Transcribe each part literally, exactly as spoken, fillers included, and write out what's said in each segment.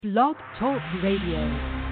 Blog Talk Radio.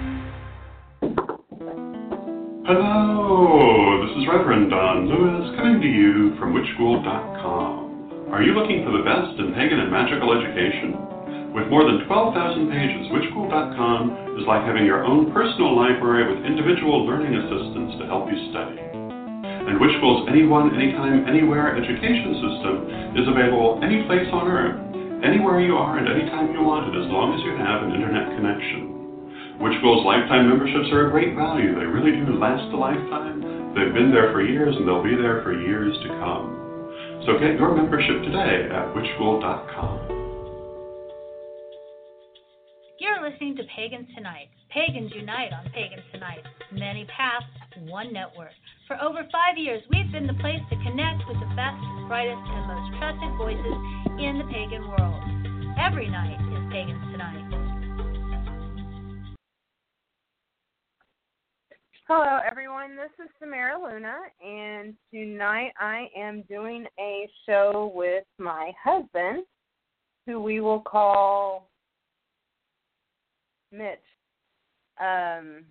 Hello, this is Reverend Don Lewis coming to you from witch school dot com. Are you looking for the best in pagan and magical education? With more than twelve thousand pages, witch school dot com is like having your own personal library with individual learning assistants to help you study. And Witch School's Anyone, Anytime, Anywhere education system is available any place on Earth, anywhere you are and anytime you want it, as long as you have an internet connection. Witch School's lifetime memberships are a great value. They really do last a lifetime. They've been there for years and they'll be there for years to come. So get your membership today at witch school dot com. You're listening to Pagans Tonight. Pagans unite on Pagans Tonight. Many paths, one network. For over five years, we've been the place to connect with the best, brightest, and most trusted voices in the pagan world. Every night is Pagans Tonight. Hello, everyone. This is Samara Luna, and tonight I am doing a show with my husband, who we will call Mitch. Um,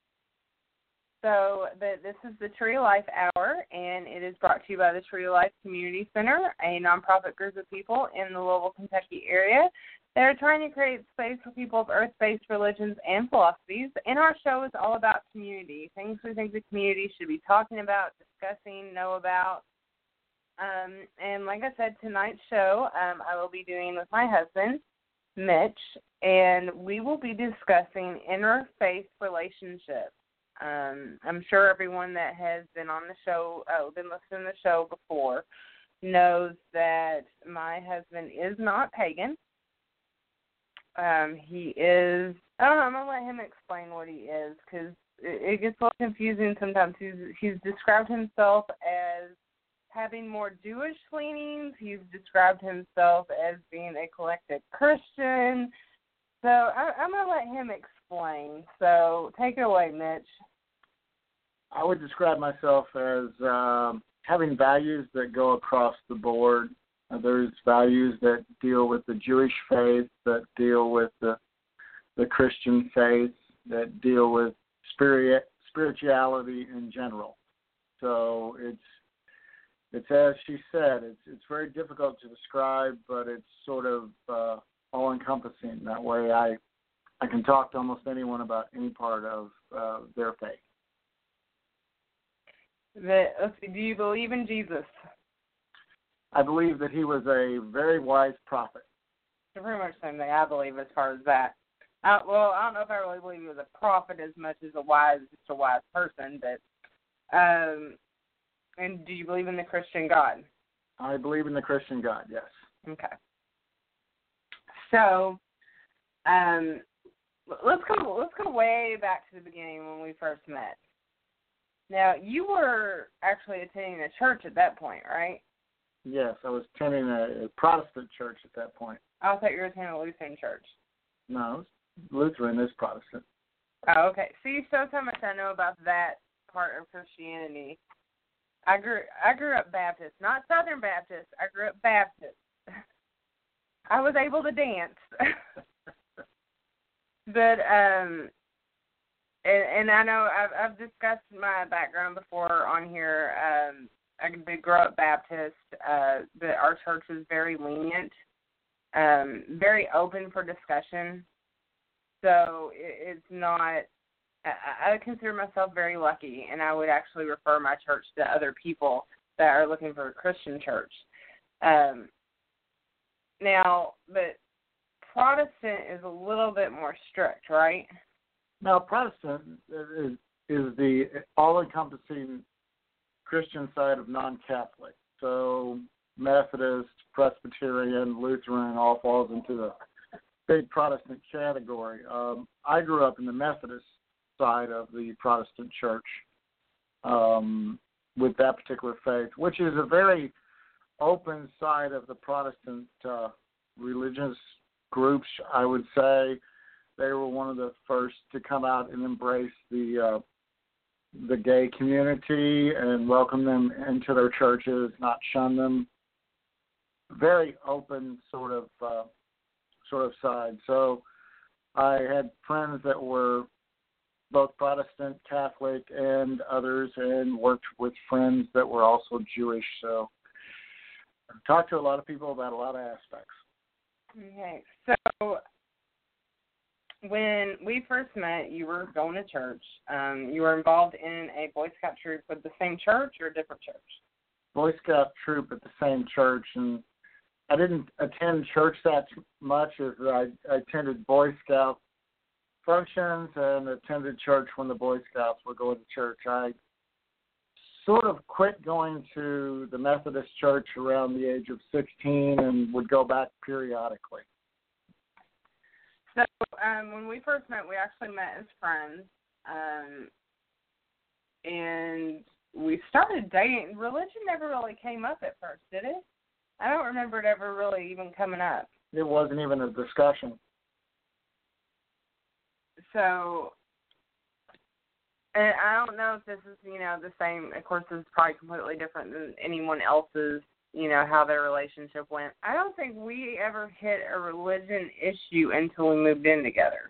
so the, this is the Tree of Life Hour, and it is brought to you by the Tree of Life Community Center, a nonprofit group of people in the Louisville, Kentucky area. They're trying to create space for people of earth-based religions and philosophies, and our show is all about community, things we think the community should be talking about, discussing, know about. Um, and like I said, tonight's show um, I will be doing with my husband, Mitch, and we will be discussing interfaith relationships. Um, I'm sure everyone that has been on the show, uh, been listening to the show before, knows that my husband is not pagan. Um, he is, I don't know, I'm going to let him explain what he is, because it, it gets a little confusing sometimes. He's, he's described himself as having more Jewish leanings. He's described himself as being a collected Christian. So I, I'm going to let him explain. So take it away, Mitch. I would describe myself as um, having values that go across the board. Uh, there's values that deal with the Jewish faith, that deal with the the Christian faith, that deal with spirit, spirituality in general. So it's it's as she said, it's it's very difficult to describe, but it's sort of uh, all-encompassing. That way, I I can talk to almost anyone about any part of uh, their faith. The, let's see, do you believe in Jesus? I believe that he was a very wise prophet. Pretty much the same thing I believe as far as that. Uh, well, I don't know if I really believe he was a prophet as much as a wise, just a wise person. But, um, and do you believe in the Christian God? I believe in the Christian God, yes. Okay. So, um, let's go. Let's go way back to the beginning when we first met. Now, you were actually attending a church at that point, right? Yes, I was attending a, a Protestant church at that point. I thought you were attending a Lutheran church. No, Lutheran is Protestant. Oh, okay. See, so how much I know about that part of Christianity. I grew I grew up Baptist, not Southern Baptist. I grew up Baptist. I was able to dance. But um, and, and I know I've, I've discussed my background before on here. Um, I did grow up Baptist, uh, but our church was very lenient, um, very open for discussion. So it, it's not, I, I consider myself very lucky, and I would actually refer my church to other people that are looking for a Christian church. Um, now, but Protestant is a little bit more strict, right? Now, Protestant is, is the all-encompassing Christian side of non-Catholic. So Methodist, Presbyterian, Lutheran all falls into the big Protestant category. Um, I grew up in the Methodist side of the Protestant church um, with that particular faith, which is a very open side of the Protestant uh, religious groups, I would say. They were one of the first to come out and embrace the uh, the gay community and welcome them into their churches, not shun them. Very open sort of uh, sort of side. So I had friends that were both Protestant, Catholic, and others, and worked with friends that were also Jewish. So I talked to a lot of people about a lot of aspects. Okay, so when we first met, you were going to church. Um, you were involved in a Boy Scout troop with the same church or a different church? Boy Scout troop at the same church, and I didn't attend church that much as I, I attended Boy Scout functions and attended church when the Boy Scouts were going to church. I sort of quit going to the Methodist church around the age of sixteen and would go back periodically. So um, when we first met, we actually met as friends, um, and we started dating. Religion never really came up at first, did it? I don't remember it ever really even coming up. It wasn't even a discussion. So, and I don't know if this is, you know, the same. Of course, this is probably completely different than anyone else's, you know, how their relationship went. I don't think we ever hit a religion issue until we moved in together.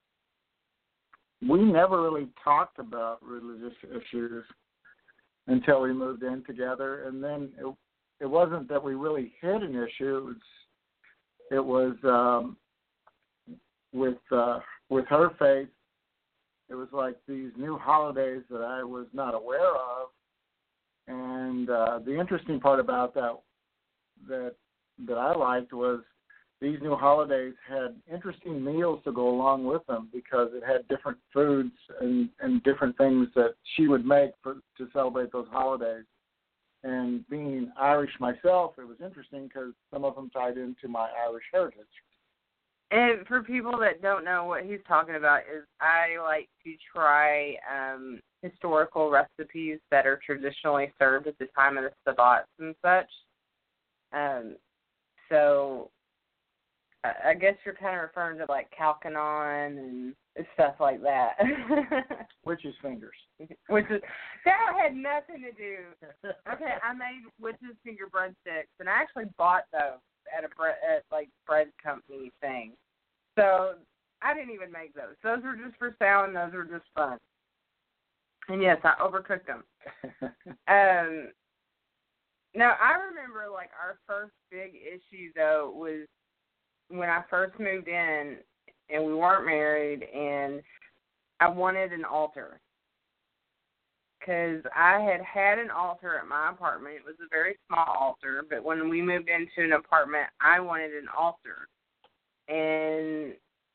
We never really talked about religious issues until we moved in together, and then it, it wasn't that we really hit an issue. It was, it was um, with uh, with her faith. It was like these new holidays that I was not aware of, and uh, the interesting part about that that that I liked was these new holidays had interesting meals to go along with them because it had different foods and, and different things that she would make for, to celebrate those holidays. And being Irish myself, it was interesting because some of them tied into my Irish heritage. And for people that don't know what he's talking about, is I like to try um, historical recipes that are traditionally served at the time of the Sabbats and such. Um, so I guess you're kind of referring to like Calcanon and stuff like that. Witch's fingers. Which is, that had nothing to do. Okay, I made witch's finger breadsticks, and I actually bought those at a bread, at like bread company thing. So I didn't even make those. Those were just for sale, and those were just fun. And yes, I overcooked them. um, now I remember like our first big issue though was when I first moved in, and we weren't married, and I wanted an altar. Because I had had an altar at my apartment. It was a very small altar, but when we moved into an apartment, I wanted an altar. And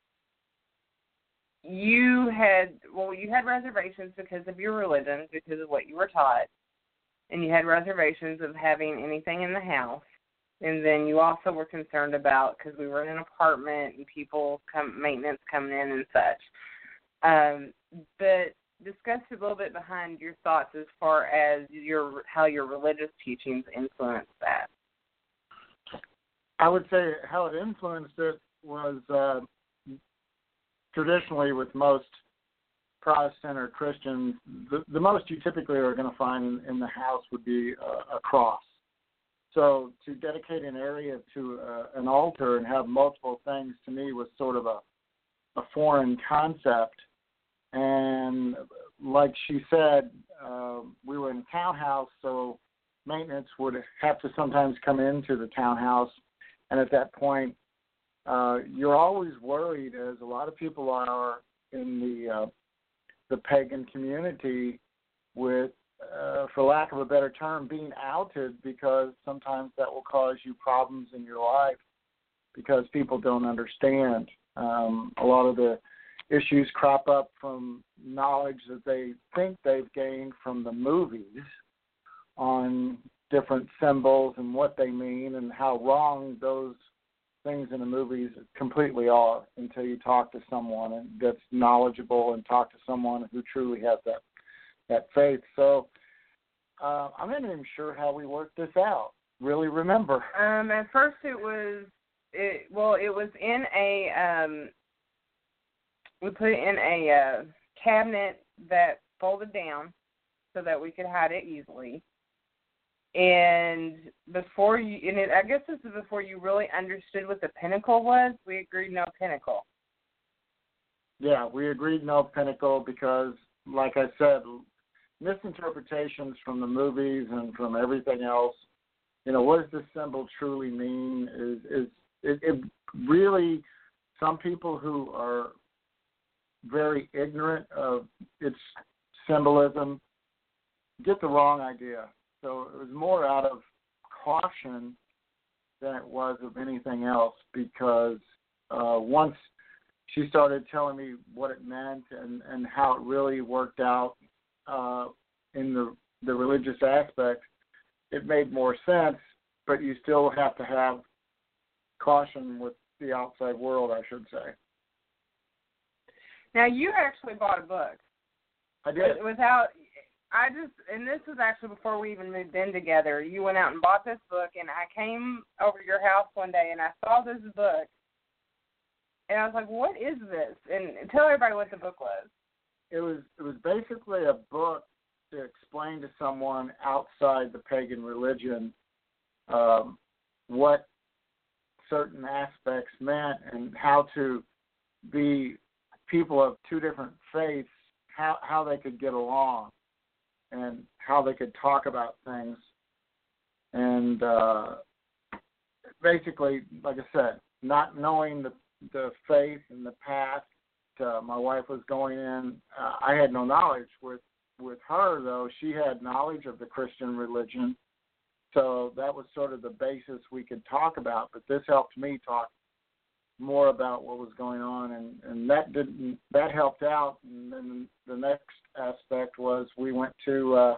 you had, well, you had reservations because of your religion, because of what you were taught, and you had reservations of having anything in the house. And then you also were concerned about, because we were in an apartment and people, come, maintenance coming in and such. Um, but discuss a little bit behind your thoughts as far as your how your religious teachings influenced that. I would say how it influenced it was uh, traditionally with most Protestant or Christians, the, the most you typically are going to find in, in the house would be a, a cross. So to dedicate an area to uh, an altar and have multiple things to me was sort of a, a foreign concept. And like she said, uh, we were in a townhouse, so maintenance would have to sometimes come into the townhouse. And at that point, uh, you're always worried, as a lot of people are in the uh, the pagan community, with, uh, for lack of a better term, being outed, because sometimes that will cause you problems in your life because people don't understand. Um, a lot of the issues crop up from knowledge that they think they've gained from the movies on different symbols and what they mean and how wrong those things in the movies completely are until you talk to someone and that's knowledgeable and talk to someone who truly has that that faith. So uh, I'm not even sure how we worked this out. Really remember? Um, at first it was, it, well, it was in a, um, we put it in a uh, cabinet that folded down so that we could hide it easily. And before you, and it, I guess this is before you really understood what the pinnacle was, we agreed no pinnacle. Yeah, we agreed no pinnacle because, like I said, misinterpretations from the movies and from everything else. You know, what does this symbol truly mean? Is is it, it really, some people who are very ignorant of its symbolism get the wrong idea. So it was more out of caution than it was of anything else, because uh, once she started telling me what it meant and, and how it really worked out uh, in the the religious aspect, it made more sense, but you still have to have caution with the outside world, I should say. Now, you actually bought a book. I did. Without, I just, and this was actually before we even moved in together. You went out and bought this book, and I came over to your house one day, and I saw this book, and I was like, what is this? And tell everybody what the book was. It was it was basically a book to explain to someone outside the pagan religion um, what certain aspects meant and how to be people of two different faiths, how, how they could get along and how they could talk about things. And uh, basically, like I said, not knowing the, the faith and the path uh, my wife was going in, uh, I had no knowledge. With with her, though, she had knowledge of the Christian religion, so that was sort of the basis we could talk about. But this helped me talk more about what was going on, and, and that didn't that helped out. And then the next aspect was we went to uh,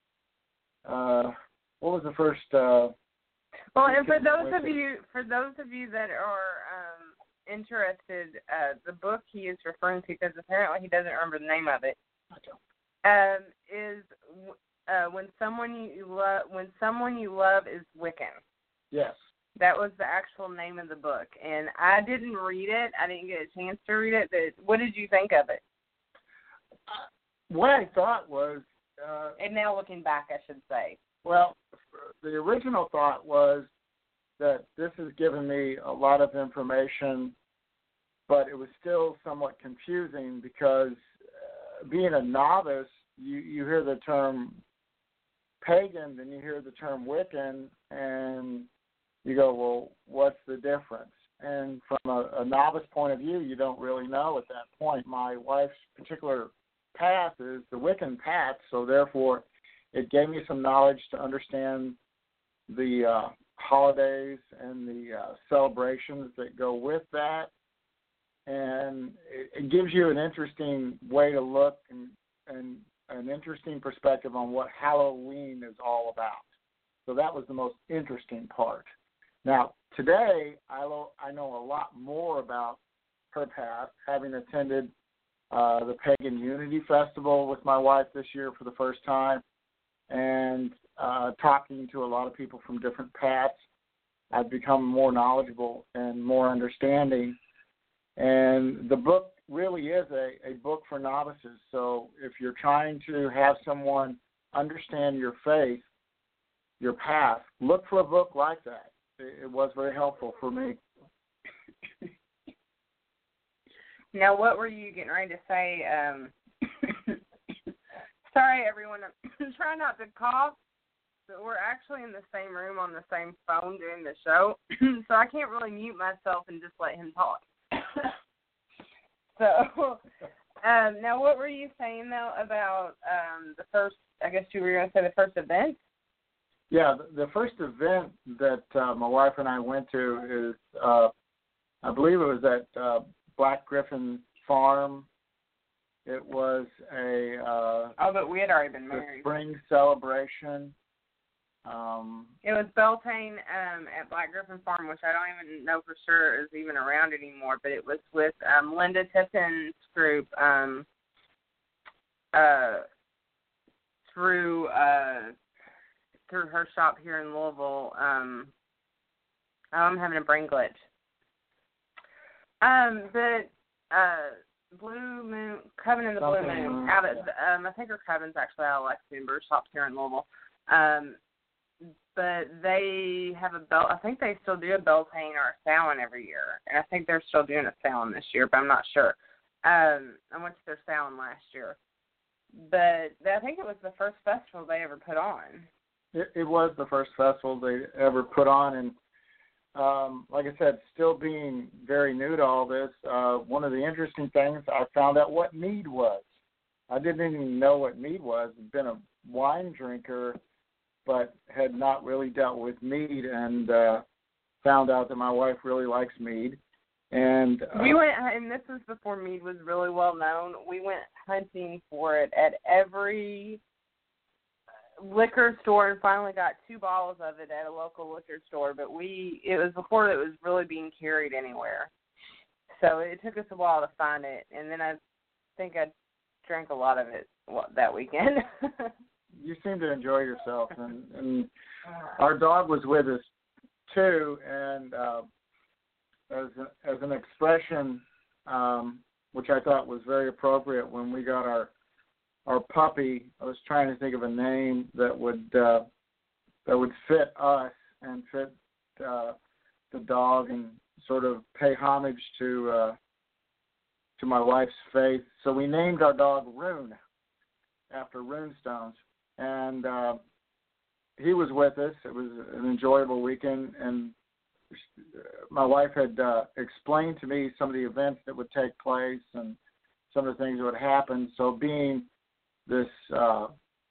uh, what was the first? Uh, well, and for those of you for those of you that are um, interested, uh, the book he is referring to, because apparently he doesn't remember the name of it. I don't. Um, is uh, when someone you love when someone you love is Wiccan. Yes. That was the actual name of the book, and I didn't read it. I didn't get a chance to read it. But what did you think of it? Uh, what I thought was, uh, and now looking back, I should say. Well, the original thought was that this has given me a lot of information, but it was still somewhat confusing because uh, being a novice, you, you hear the term pagan, then you hear the term Wiccan, and you go, well, what's the difference? And from a, a novice point of view, you don't really know at that point. My wife's particular path is the Wiccan path, so therefore it gave me some knowledge to understand the uh, holidays and the uh, celebrations that go with that. And it, it gives you an interesting way to look and, and an interesting perspective on what Halloween is all about. So that was the most interesting part. Now, today, I, lo- I know a lot more about her path, having attended uh, the Pagan Unity Festival with my wife this year for the first time, and uh, talking to a lot of people from different paths. I've become more knowledgeable and more understanding. And the book really is a, a book for novices. So if you're trying to have someone understand your faith, your path, look for a book like that. It, it was very helpful for me. Now, what were you getting ready to say? Um, sorry, everyone. I'm trying not to cough, but we're actually in the same room on the same phone doing the show, so I can't really mute myself and just let him talk. So, um, now what were you saying, though, about um, the first, I guess you were going to say the first event? Yeah, the, the first event that uh, my wife and I went to is, uh, I believe it was at uh, Black Griffin Farm. It was a uh, oh, but we had already been married. Spring celebration. Um, it was Beltane um, at Black Griffin Farm, which I don't even know for sure is even around anymore. But it was with um, Linda Tipton's group um, uh, through uh, through her shop here in Louisville. Um, oh, I'm having a brain glitch. Um, but uh, Blue Moon, Coven and the Blue Moon, out of um, I think her Coven's actually out of Lexington, but her shop's here in Louisville. Um, but they have a belt. I think they still do a Beltane or a Samhain every year, and I think they're still doing a Samhain this year, but I'm not sure. Um, I went to their Samhain last year, but I think it was the first festival they ever put on. It, it was the first festival they ever put on, and um, like I said, still being very new to all this, uh, one of the interesting things, I found out what mead was. I didn't even know what mead was. I'd been a wine drinker, but had not really dealt with mead, and uh, found out that my wife really likes mead. And uh, we went, and this was before mead was really well known. We went hunting for it at every liquor store, and finally got two bottles of it at a local liquor store. But we, it was before it was really being carried anywhere, so it took us a while to find it. And then I think I drank a lot of it that weekend. You seem to enjoy yourself, and, and our dog was with us too, and uh, as a, as an expression, um, which I thought was very appropriate when we got our our puppy. I was trying to think of a name that would uh, that would fit us and fit uh, the dog, and sort of pay homage to uh, to my wife's faith. So we named our dog Rune after runestones, and uh, he was with us. It was an enjoyable weekend, and my wife had uh, explained to me some of the events that would take place and some of the things that would happen. So being this uh,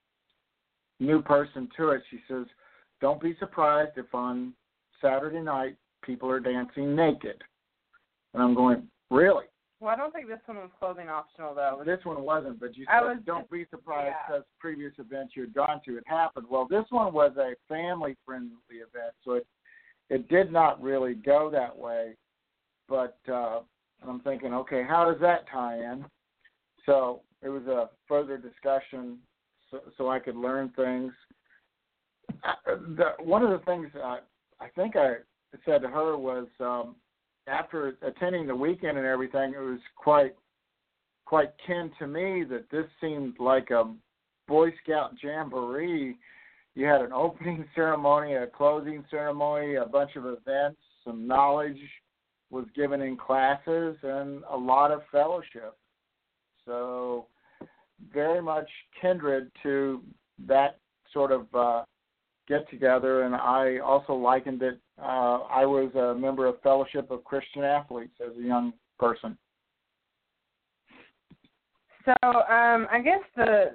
new person to it, she says, don't be surprised if on Saturday night people are dancing naked. And I'm going, really? Well, I don't think this one was clothing optional, though. This one wasn't, but you I said, was don't just, be surprised yeah. because previous events you had gone to had happened. Well, this one was a family-friendly event, so it it did not really go that way. But uh, I'm thinking, okay, how does that tie in? So it was a further discussion so, so I could learn things. I, the, one of the things I, I think I said to her was, um, after attending the weekend and everything, it was quite quite kin to me that this seemed like a Boy Scout jamboree. You had an opening ceremony, a closing ceremony, a bunch of events, some knowledge was given in classes, and a lot of fellowship. So very much kindred to that sort of uh, get-together, and I also likened it. Uh, I was a member of Fellowship of Christian Athletes as a young person. So um, I guess the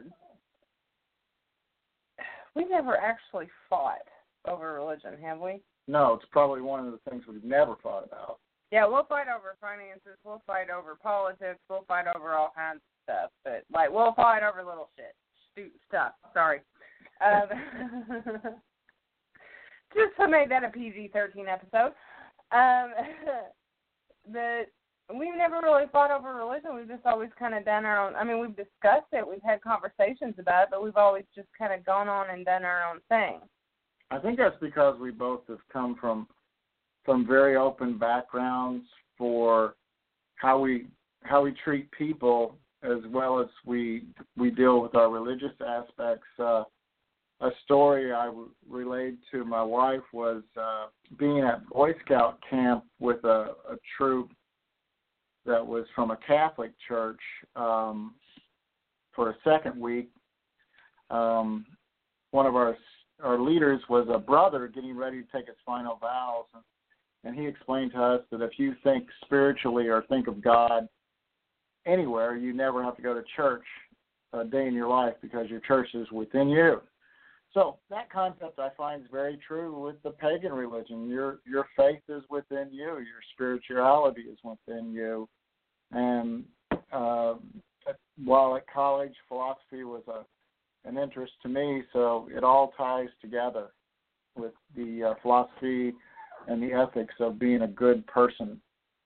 we never actually fought over religion, have we? No, it's probably one of the things we've never fought about. Yeah, we'll fight over finances. We'll fight over politics. We'll fight over all kinds of stuff. But, like, we'll fight over little shit. Stu- stuff. Sorry. Um, just to make that a P G thirteen episode. Um, the We've never really fought over religion. We've just always kind of done our own. I mean, we've discussed it. We've had conversations about it, but we've always just kind of gone on and done our own thing. I think that's because we both have come from from very open backgrounds for how we how we treat people, as well as we we deal with our religious aspects. Uh, a story I w- relayed to my wife was uh, being at Boy Scout camp with a, a troop that was from a Catholic church um, for a second week. Um, one of our our leaders was a brother getting ready to take his final vows, and, and he explained to us that if you think spiritually or think of God anywhere, you never have to go to church a day in your life because your church is within you. So that concept I find is very true with the pagan religion. Your your faith is within you. Your spirituality is within you. And uh, while at college, philosophy was a an interest to me, so it all ties together with the uh, philosophy and the ethics of being a good person.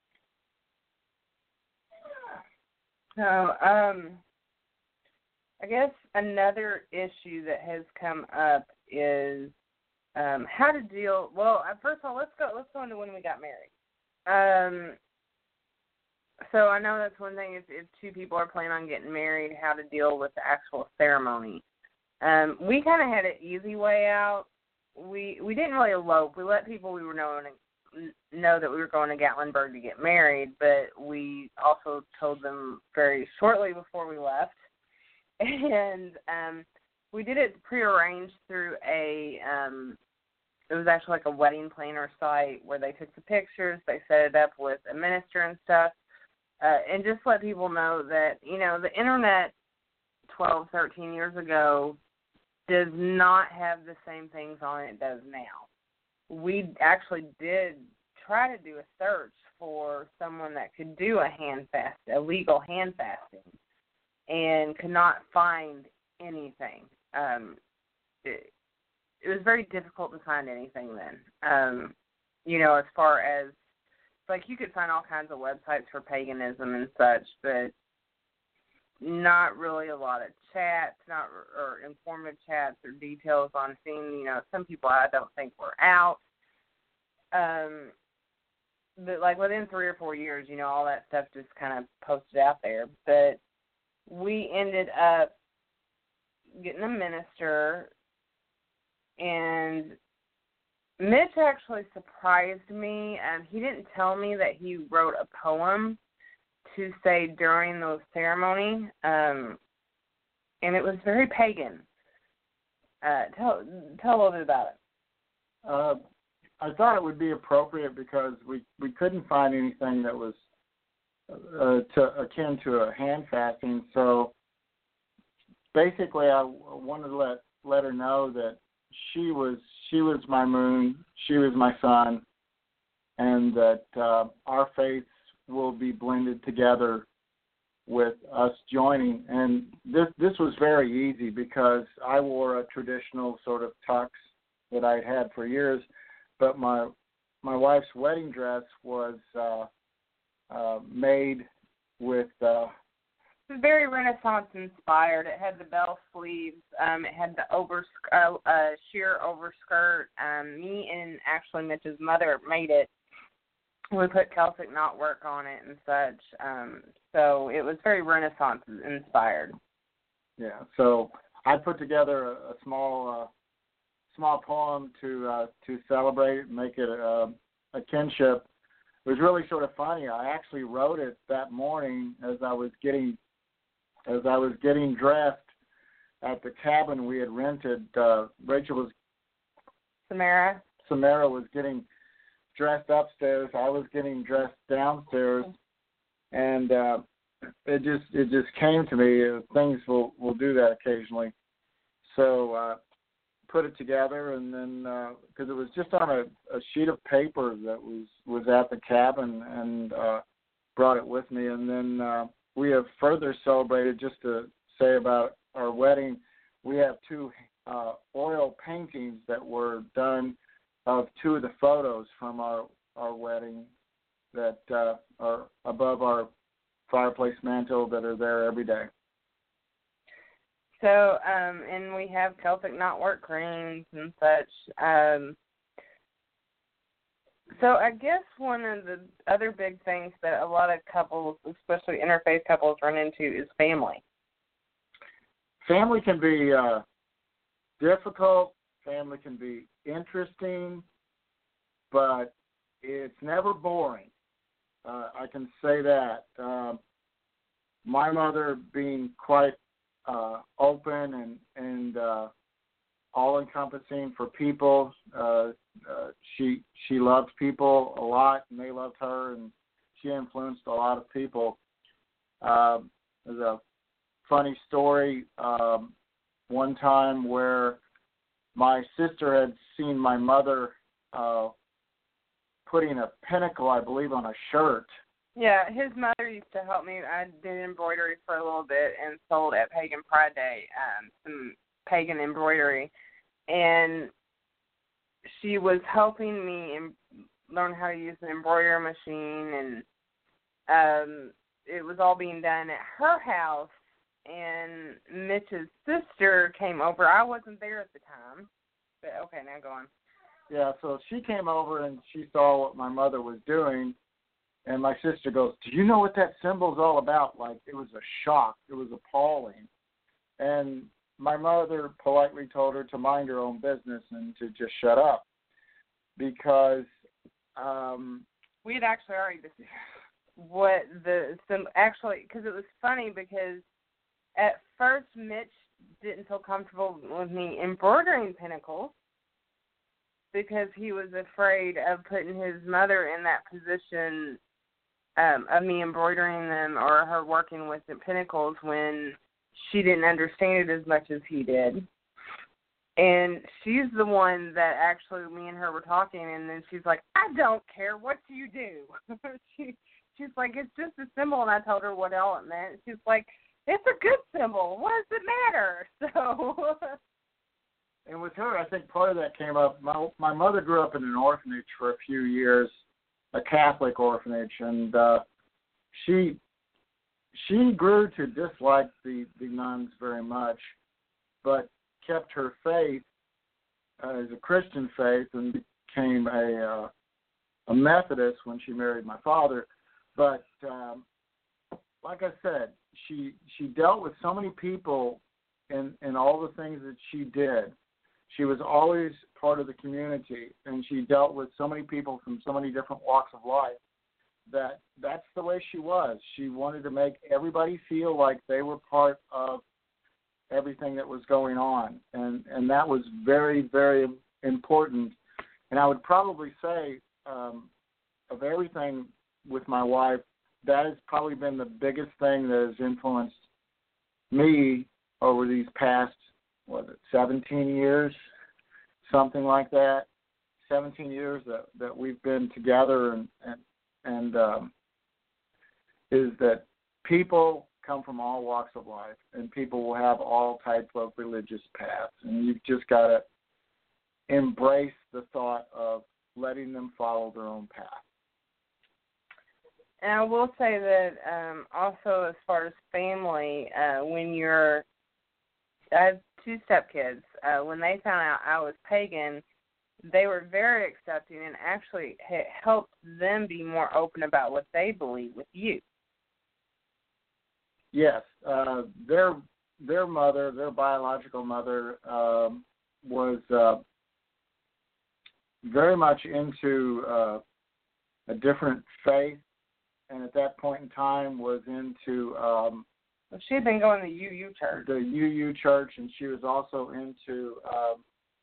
So, um, I guess another issue that has come up is um, how to deal. Well, first of all, let's go. Let's go into when we got married. Um, so I know that's one thing. If, if two people are planning on getting married, how to deal with the actual ceremony. Um, we kind of had an easy way out. We we didn't really elope. We let people we were known know that we were going to Gatlinburg to get married, but we also told them very shortly before we left. And um, we did it prearranged through a, um, it was actually like a wedding planner site where they took the pictures, they set it up with a minister and stuff, uh, and just let people know that, you know, the internet twelve, thirteen years ago does not have the same things on it it does now. We actually did try to do a search for someone that could do a hand fast, a legal hand fasting, and could not find anything. Um, it, it was very difficult to find anything then. Um, you know, as far as, like, you could find all kinds of websites for paganism and such, but not really a lot of chats, not or informative chats or details on seeing, you know, some people I don't think were out. Um, but, like, within three or four years, you know, all that stuff just kind of posted out there. But we ended up getting a minister, and Mitch actually surprised me. Um, he didn't tell me that he wrote a poem to say during the ceremony, um, and it was very pagan. Uh, tell tell a little bit about it. Uh, I thought it would be appropriate because we, we couldn't find anything that was uh, to, akin to a hand fasting. So basically, I wanted to let let her know that she was she was my moon, she was my sun, and that uh, our faiths will be blended together with us joining. And this this was very easy because I wore a traditional sort of tux that I'd had for years, but my my wife's wedding dress was uh, uh, made with. Uh, It was very Renaissance inspired. It had the bell sleeves. Um, it had the over uh, uh, sheer overskirt. Um, me and actually Mitch's mother made it. We put Celtic knotwork on it and such. Um, so it was very Renaissance inspired. Yeah. So I put together a, a small uh, small poem to uh, to celebrate, make it a, a kinship. It was really sort of funny. I actually wrote it that morning as I was getting as I was getting dressed at the cabin we had rented. Uh, Rachel was Samara. Samara was getting dressed upstairs. I was getting dressed downstairs, and uh, it just it just came to me. Uh, things will will do that occasionally. So uh, put it together, and then because uh, it was just on a, a sheet of paper that was was at the cabin, and uh, brought it with me, and then uh, we have further celebrated. Just to say about our wedding, we have two uh, oil paintings that were done of two of the photos from our, our wedding that uh, are above our fireplace mantle that are there every day. So, um, and we have Celtic knotwork creams and such. Um, so I guess one of the other big things that a lot of couples, especially interfaith couples, run into is family. Family can be uh, difficult. Family can be interesting, but it's never boring. Uh, I can say that. Uh, my mother being quite uh, open and, and uh, all-encompassing for people. Uh, uh, she she loved people a lot, and they loved her, and she influenced a lot of people. Uh, there's a funny story um, one time where my sister had seen my mother uh, putting a pinnacle, I believe, on a shirt. Yeah, his mother used to help me. I did embroidery for a little bit and sold at Pagan Pride Day um, some pagan embroidery. And she was helping me em- learn how to use an embroidery machine, and um, it was all being done at her house. And Mitch's sister came over. I wasn't there at the time, but okay, now go on. Yeah, so she came over and she saw what my mother was doing, and my sister goes, "Do you know what that symbol's all about?" Like, it was a shock. It was appalling. And my mother politely told her to mind her own business and to just shut up, because Um, we had actually already discussed what the some actually because it was funny because at first Mitch didn't feel comfortable with me embroidering pinnacles because he was afraid of putting his mother in that position um, of me embroidering them or her working with the pinnacles when she didn't understand it as much as he did. And she's the one that actually, me and her were talking, and then she's like, I don't care. What do you do? she, she's like, it's just a symbol, and I told her what all it meant. She's like, it's a good symbol. What does it matter? So. And with her, I think part of that came up. My, my mother grew up in an orphanage for a few years, a Catholic orphanage, and uh, she she grew to dislike the, the nuns very much, but kept her faith uh, as a Christian faith and became a uh, a Methodist when she married my father. But um, like I said, she she dealt with so many people in, in all the things that she did. She was always part of the community, and she dealt with so many people from so many different walks of life that that's the way she was. She wanted to make everybody feel like they were part of everything that was going on, and and that was very, very important. And I would probably say um, of everything with my wife, that has probably been the biggest thing that has influenced me over these past, what is it, seventeen years, something like that, seventeen years that, that we've been together, and, and, and um, is that people come from all walks of life, and people will have all types of religious paths, and you've just got to embrace the thought of letting them follow their own path. And I will say that um, also as far as family, uh, when you're, I have two stepkids, uh, when they found out I was pagan, they were very accepting and actually it helped them be more open about what they believe with you. Yes, uh, their their mother, their biological mother, um, was uh, very much into uh, a different faith, and at that point in time was into um, well, she had been going to U U church. The U U church, and she was also into um,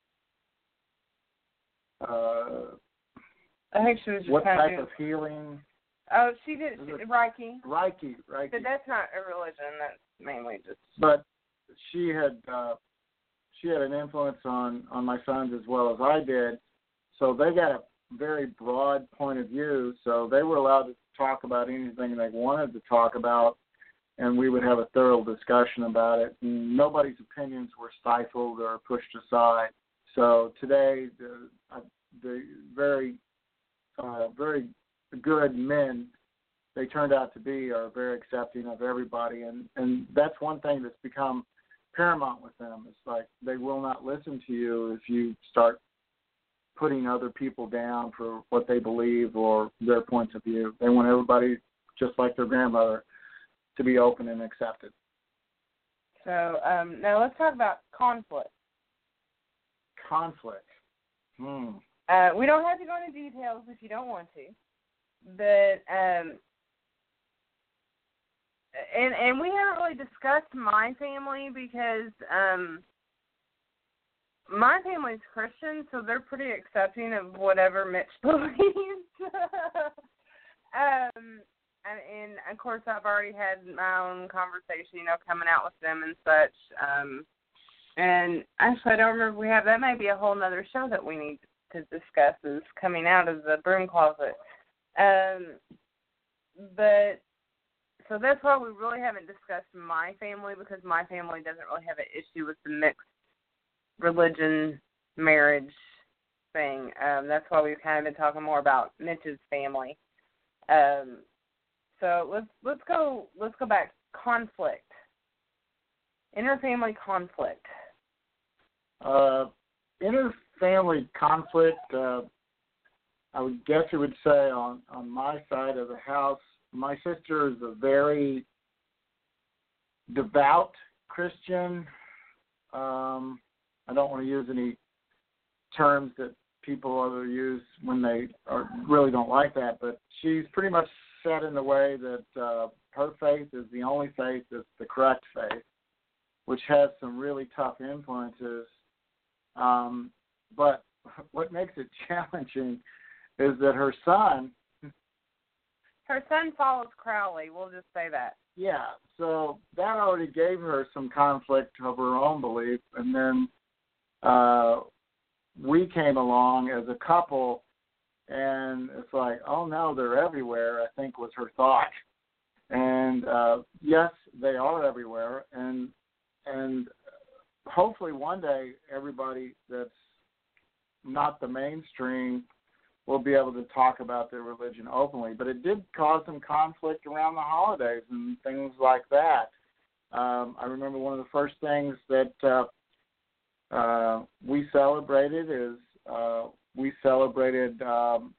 uh, I think she was just what kind type of, of healing. Oh, she did she, Reiki. Reiki, Reiki. But that's not a religion. That's mainly just. But she had uh, she had an influence on, on my sons as well as I did, so they got a very broad point of view. So they were allowed to talk about anything they wanted to talk about, and we would have a thorough discussion about it. And nobody's opinions were stifled or pushed aside. So today, the, uh, the very uh, very good men they turned out to be are very accepting of everybody, and, and that's one thing that's become paramount with them. It's like they will not listen to you if you start putting other people down for what they believe or their points of view. They want everybody, just like their grandmother, to be open and accepted. So um, now let's talk about conflict. Conflict. Hmm. Uh, we don't have to go into details if you don't want to. But um, and and we haven't really discussed my family because um, my family's Christian, so they're pretty accepting of whatever Mitch believes. um, and, and of course, I've already had my own conversation, you know, coming out with them and such. Um, and actually, I don't remember if we have. That may be a whole other show that we need to discuss is coming out of the broom closet. Um, but so that's why we really haven't discussed my family because my family doesn't really have an issue with the mixed religion marriage thing. Um, that's why we've kind of been talking more about Mitch's family. Um, so let's let's go let's go back. Conflict, interfamily conflict. Uh, interfamily conflict. Uh, I would guess you would say on, on my side of the house, my sister is a very devout Christian. Um, I don't want to use any terms that people other use when they are, really don't like that. But she's pretty much set in the way that uh, her faith is the only faith that's the correct faith, which has some really tough influences. Um, but what makes it challenging is that her son... Her son follows Crowley, we'll just say that. Yeah, so that already gave her some conflict of her own belief. And then uh, we came along as a couple, and it's like, oh, no, they're everywhere, I think was her thought. And, uh, yes, they are everywhere. And and hopefully one day everybody that's not the mainstream will be able to talk about their religion openly. But it did cause some conflict around the holidays and things like that. Um, I remember one of the first things that uh, uh, we celebrated is uh, we celebrated um,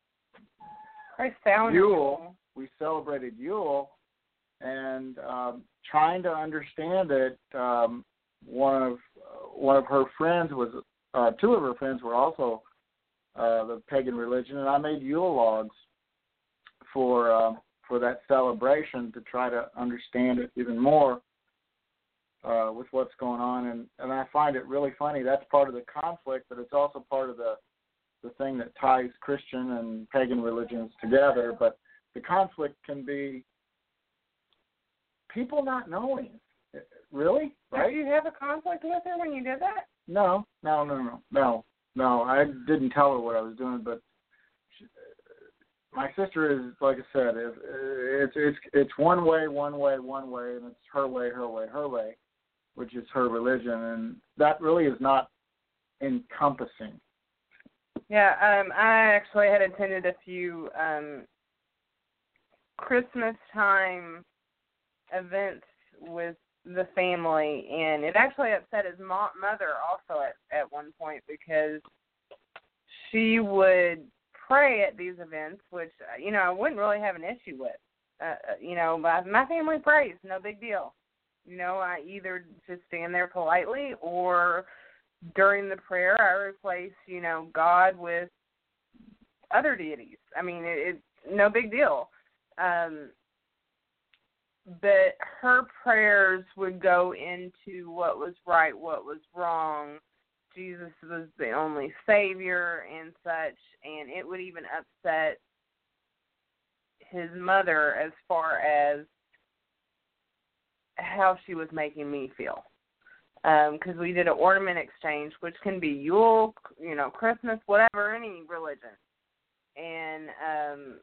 Yule. We celebrated Yule, and um, trying to understand it, um, one of uh, one of her friends was uh, two of her friends were also Uh, the pagan religion, and I made Yule logs for uh, for that celebration to try to understand it even more uh, with what's going on. And, and I find it really funny. That's part of the conflict, but it's also part of the the thing that ties Christian and pagan religions together. But the conflict can be people not knowing. Really? Right? Did you have a conflict with her when you did that? No, no, no, no, no. No, I didn't tell her what I was doing, but she, my sister is, like I said, it, it's it's it's one way, one way, one way, and it's her way, her way, her way, which is her religion, and that really is not encompassing. Yeah, um, I actually had attended a few um, Christmas time events with the family, and it actually upset his mo- mother also at, at one point, because she would pray at these events, which, you know, I wouldn't really have an issue with. Uh, you know, my, my family prays, no big deal. You know, I either just stand there politely, or during the prayer I replace, you know, God with other deities. I mean, it, it's no big deal. Um, But her prayers would go into what was right, what was wrong. Jesus was the only Savior and such, and it would even upset his mother as far as how she was making me feel. Because um, we did an ornament exchange, which can be Yule, you know, Christmas, whatever, any religion. And um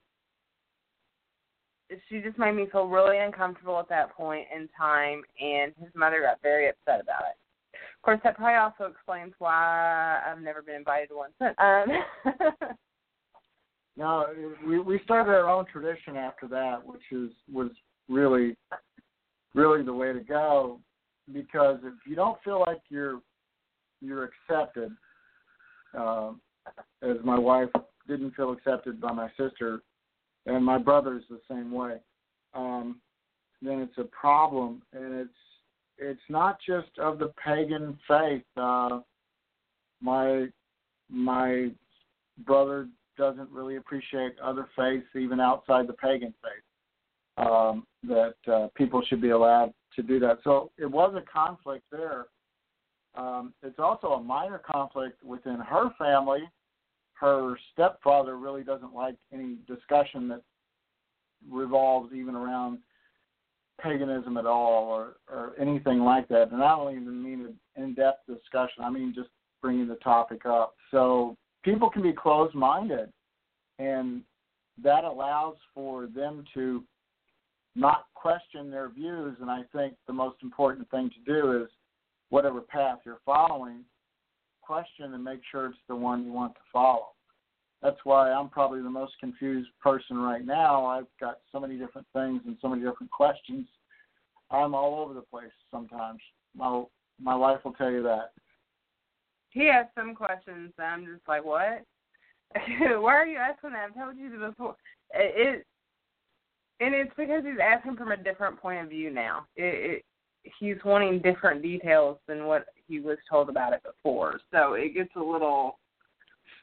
she just made me feel really uncomfortable at that point in time, and his mother got very upset about it. Of course, that probably also explains why I've never been invited to one since. Um. No, we we started our own tradition after that, which is was really, really the way to go, because if you don't feel like you're you're accepted, uh, as my wife didn't feel accepted by my sister, and my brother's the same way, um, then it's a problem. And it's it's not just of the pagan faith. Uh, my my brother doesn't really appreciate other faiths, even outside the pagan faith, um, that uh, people should be allowed to do that. So it was a conflict there. Um, it's also a minor conflict within her family. Her stepfather really doesn't like any discussion that revolves even around paganism at all, or, or anything like that. And I don't even mean an in-depth discussion. I mean just bringing the topic up. So people can be closed-minded, and that allows for them to not question their views. And I think the most important thing to do is, whatever path you're following, question and make sure it's the one you want to follow. That's why I'm probably the most confused person right now. I've got so many different things and so many different questions. I'm all over the place sometimes. My my wife will tell you that. He has some questions that I'm just like, what? Why are you asking that? I've told you before. It, it and it's because he's asking from a different point of view now. It, it he's wanting different details than what he was told about it before. So it gets a little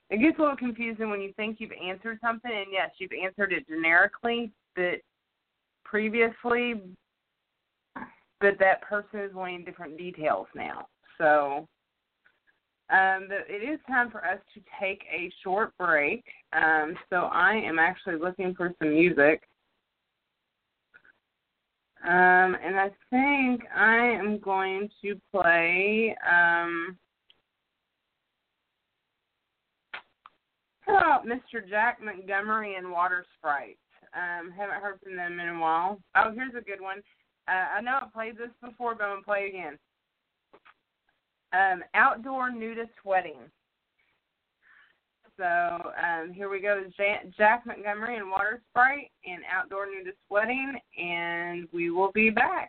it gets a little confusing when you think you've answered something, and yes, you've answered it generically, but previously, but that person is wanting different details now. So um, but it is time for us to take a short break. Um, so I am actually looking for some music. Um, and I think I am going to play, um, how about Mister Jack Montgomery and Water Sprites? Um, haven't heard from them in a while. Oh, here's a good one. Uh, I know I've played this before, but I'm going to play it again. Um, Outdoor Nudist Wedding. So um, here we go. Jack Montgomery and Water Sprite and Outdoor Nudist Wedding, and we will be back.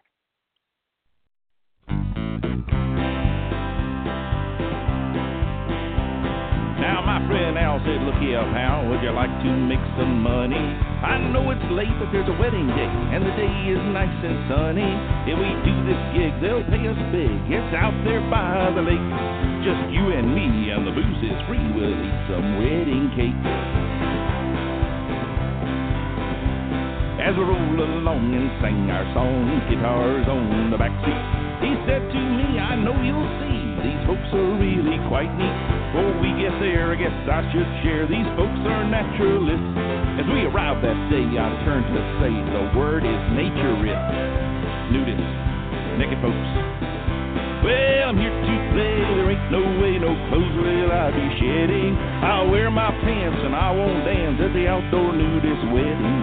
Now, my friend Al said, look here, pal, would you like to make some money? I know it's late, but there's a wedding day, and the day is nice and sunny. If we do this gig, they'll pay us big. It's out there by the lake. Just you and me, and the booze is free. We'll eat some wedding cake. As we roll along and sing our song, guitars on the backseat, he said to me, I know you'll see, these folks are really quite neat. Before we get there, I guess I should share, these folks are naturalists. As we arrive that day, I turn to say, the word is naturist. Nudists, naked folks. Well, I'm here to play, there ain't no way, no clothes will I be shedding. I'll wear my pants and I won't dance at the outdoor nudist wedding.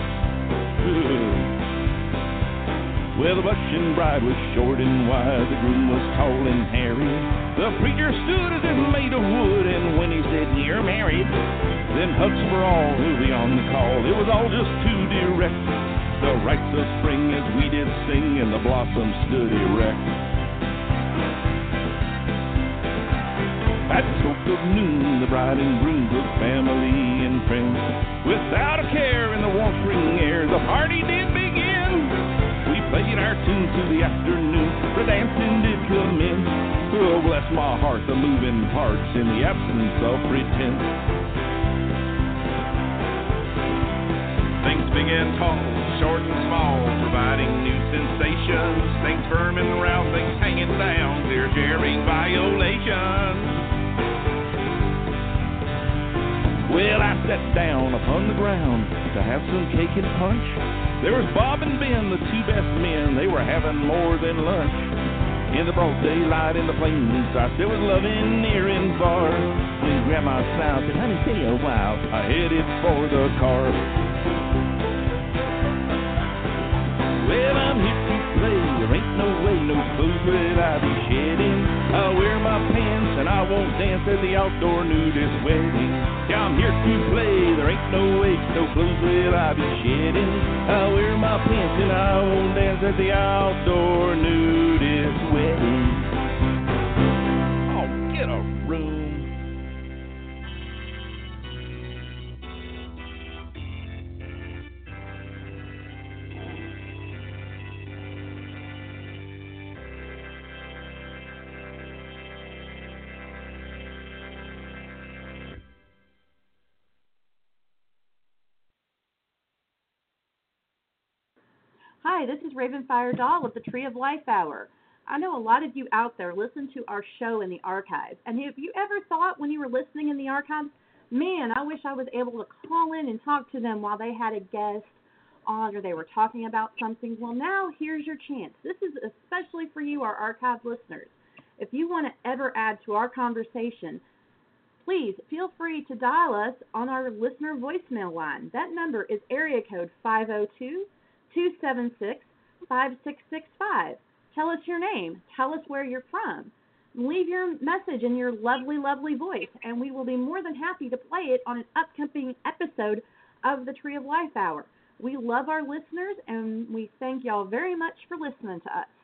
Well, the Russian bride was short and wide, the groom was tall and hairy. The preacher stood as if made of wood, and when he said, you're married, then hugs for all who'll be on the call. It was all just too direct. The rites of spring as we did sing, and the blossoms stood erect. At the stroke of noon, the bride and groom took family and friends. Without a care in the warm spring air, the party did begin. We played our tune through the afternoon, the dancing did commence. Oh, bless my heart, the moving parts in the absence of pretense. Things big and tall, short and small, providing new sensations. Things firm and round, things hanging down, they're daring violations. Well, I sat down upon the ground to have some cake and punch. There was Bob and Ben, the two best men, they were having more than lunch. In the broad daylight, in the plain sight, there was loving near and far. When Grandma smiled, said, honey, stay a while, I headed for the car. Well, I'm here to play, there ain't no way, no clothes will I be shedding. I'll wear my pants and I won't dance at the outdoor nudist wedding. Yeah, I'm here to play, there ain't no way, no clothes will I be shedding. I'll wear my pants and I won't dance at the outdoor nudist wedding. Oh, get a room. Hi, this is Ravenfire Doll of the Tree of Life Hour. I know a lot of you out there listen to our show in the archives, and have you ever thought when you were listening in the archives, man, I wish I was able to call in and talk to them while they had a guest on or they were talking about something? Well, now here's your chance. This is especially for you, our archive listeners. If you want to ever add to our conversation, please feel free to dial us on our listener voicemail line. That number is area code five oh two, two seven six, five six six five. Tell us your name. Tell us where you're from. Leave your message in your lovely, lovely voice, and we will be more than happy to play it on an upcoming episode of the Tree of Life Hour. We love our listeners, and we thank y'all very much for listening to us.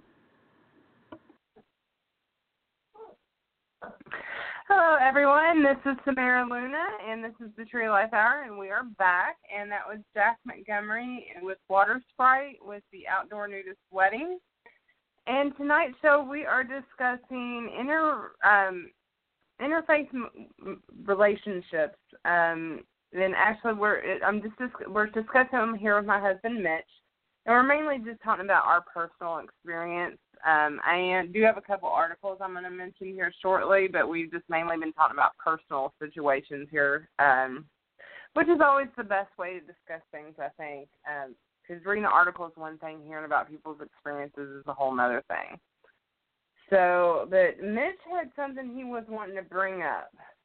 Hello, everyone. This is Samara Luna, and this is the Tree of Life Hour, and we are back. And that was Jack Montgomery with Water Sprite with the Outdoor Nudist Wedding. And tonight's show, we are discussing inter, um, interfaith m- relationships. Um, and actually, we're I'm just we're discussing them here with my husband Mitch, and we're mainly just talking about our personal experience. Um, I do have a couple articles I'm going to mention here shortly, but we've just mainly been talking about personal situations here, um, which is always the best way to discuss things, I think. Because um, reading the article is one thing, hearing about people's experiences is a whole other thing. So, but Mitch had something he was wanting to bring up.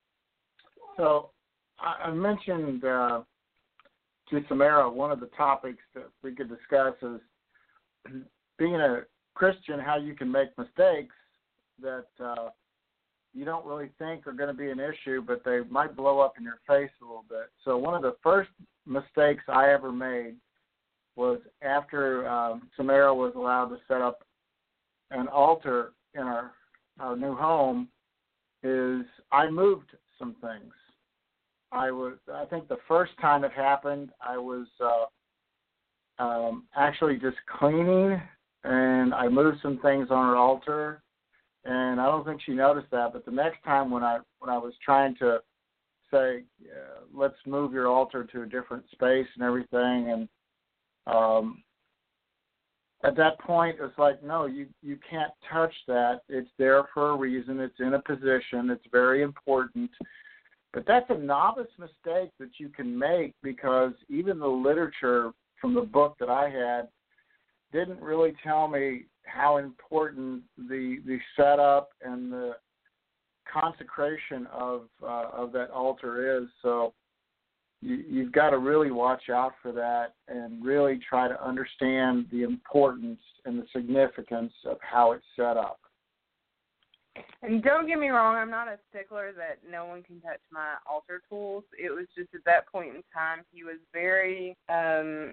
So, I, I mentioned uh, to Samara one of the topics that we could discuss is being a Christian, how you can make mistakes that uh, you don't really think are going to be an issue, but they might blow up in your face a little bit. So one of the first mistakes I ever made was after um, Samara was allowed to set up an altar in our, our new home, is I moved some things. I was, I think the first time it happened, I was uh, um, actually just cleaning, and I moved some things on her altar, and I don't think she noticed that. But the next time when I when I was trying to say, uh, let's move your altar to a different space and everything, and um, at that point it's like, no, you, you can't touch that. It's there for a reason. It's in a position. It's very important. But that's a novice mistake that you can make, because even the literature from the book that I had didn't really tell me how important the the setup and the consecration of uh, of that altar is. So you, you've got to really watch out for that and really try to understand the importance and the significance of how it's set up. And don't get me wrong, I'm not a stickler that no one can touch my altar tools. It was just at that point in time he was very um,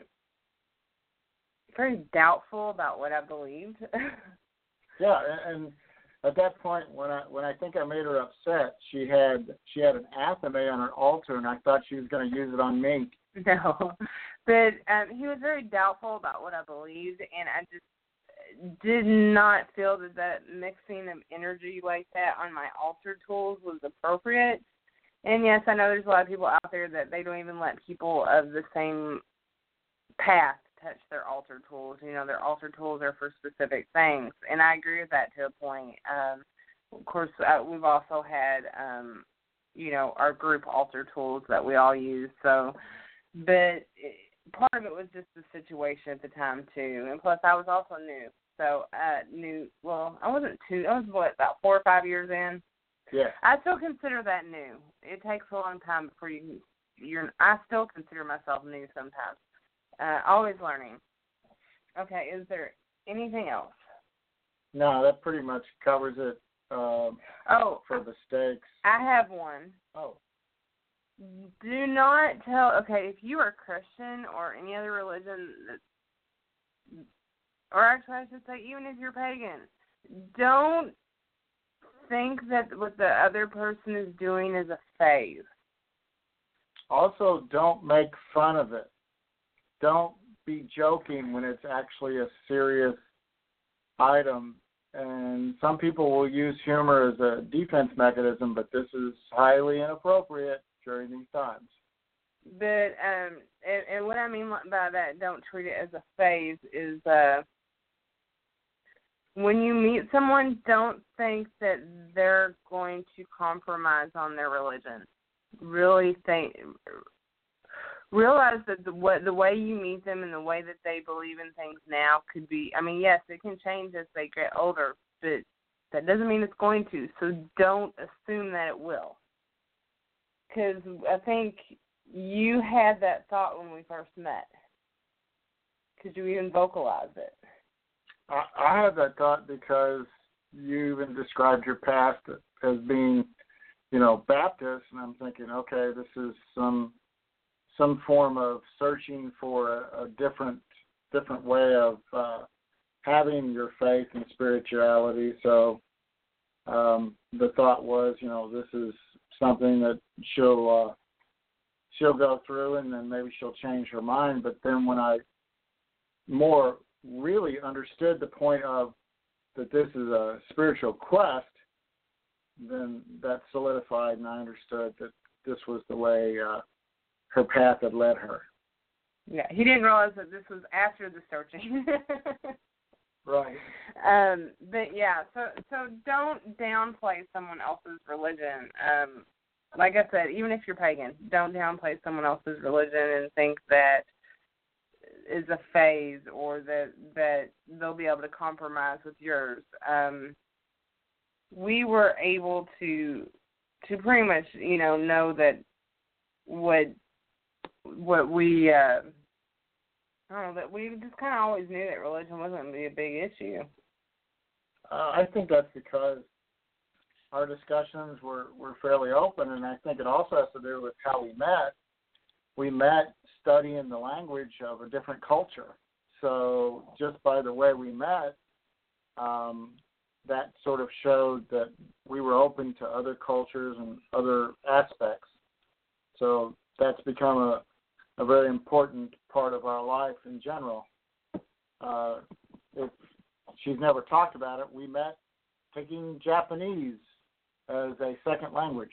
very doubtful about what I believed. Yeah, and at that point, when I when I think I made her upset, she had she had an athame on her altar, and I thought she was going to use it on me. No, but um, he was very doubtful about what I believed, and I just did not feel that that mixing of energy like that on my altar tools was appropriate. And yes, I know there's a lot of people out there that they don't even let people of the same path touch their altar tools. You know, their altar tools are for specific things, and I agree with that to a point. Um, of course, uh, we've also had, um, you know, our group altar tools that we all use. So, but it, part of it was just the situation at the time too, and plus I was also new. So, uh, new. Well, I wasn't too. I was what, about four or five years in. Yeah. I still consider that new. It takes a long time before you. You're. I still consider myself new sometimes. Uh, always learning. Okay, is there anything else? No, that pretty much covers it um, oh, for the stakes. I have one. Oh. Do not tell, okay, if you are Christian or any other religion, that, or actually I should say even if you're pagan, don't think that what the other person is doing is a phase. Also, don't make fun of it. Don't be joking when it's actually a serious item. And some people will use humor as a defense mechanism, but this is highly inappropriate during these times. But um, and, and what I mean by that, don't treat it as a phase, is uh, when you meet someone, don't think that they're going to compromise on their religion. Really think. Realize that the way, the way you meet them and the way that they believe in things now could be, I mean, yes, it can change as they get older, but that doesn't mean it's going to. So don't assume that it will. Because I think you had that thought when we first met. Because you even vocalized it. I, I had that thought because you even described your past as being, you know, Baptist, and I'm thinking, okay, this is some... some form of searching for a, a different different way of uh, having your faith and spirituality. So um, the thought was, you know, this is something that she'll uh, she'll go through, and then maybe she'll change her mind. But then when I more really understood the point of that this is a spiritual quest, then that solidified, and I understood that this was the way uh, her path had led her. Yeah, he didn't realize that this was after the searching. Right. Um, but yeah, so so don't downplay someone else's religion. Um, like I said, even if you're pagan, don't downplay someone else's religion and think that is a phase or that that they'll be able to compromise with yours. Um, we were able to to pretty much, you know, know that what what we uh, I don't know, that we just kind of always knew that religion wasn't going to be a big issue. Uh, I think that's because our discussions were, were fairly open, and I think it also has to do with how we met. We met studying the language of a different culture. So just by the way we met, um, that sort of showed that we were open to other cultures and other aspects. So that's become a, a very important part of our life in general. Uh, if she's never talked about it, we met taking Japanese as a second language.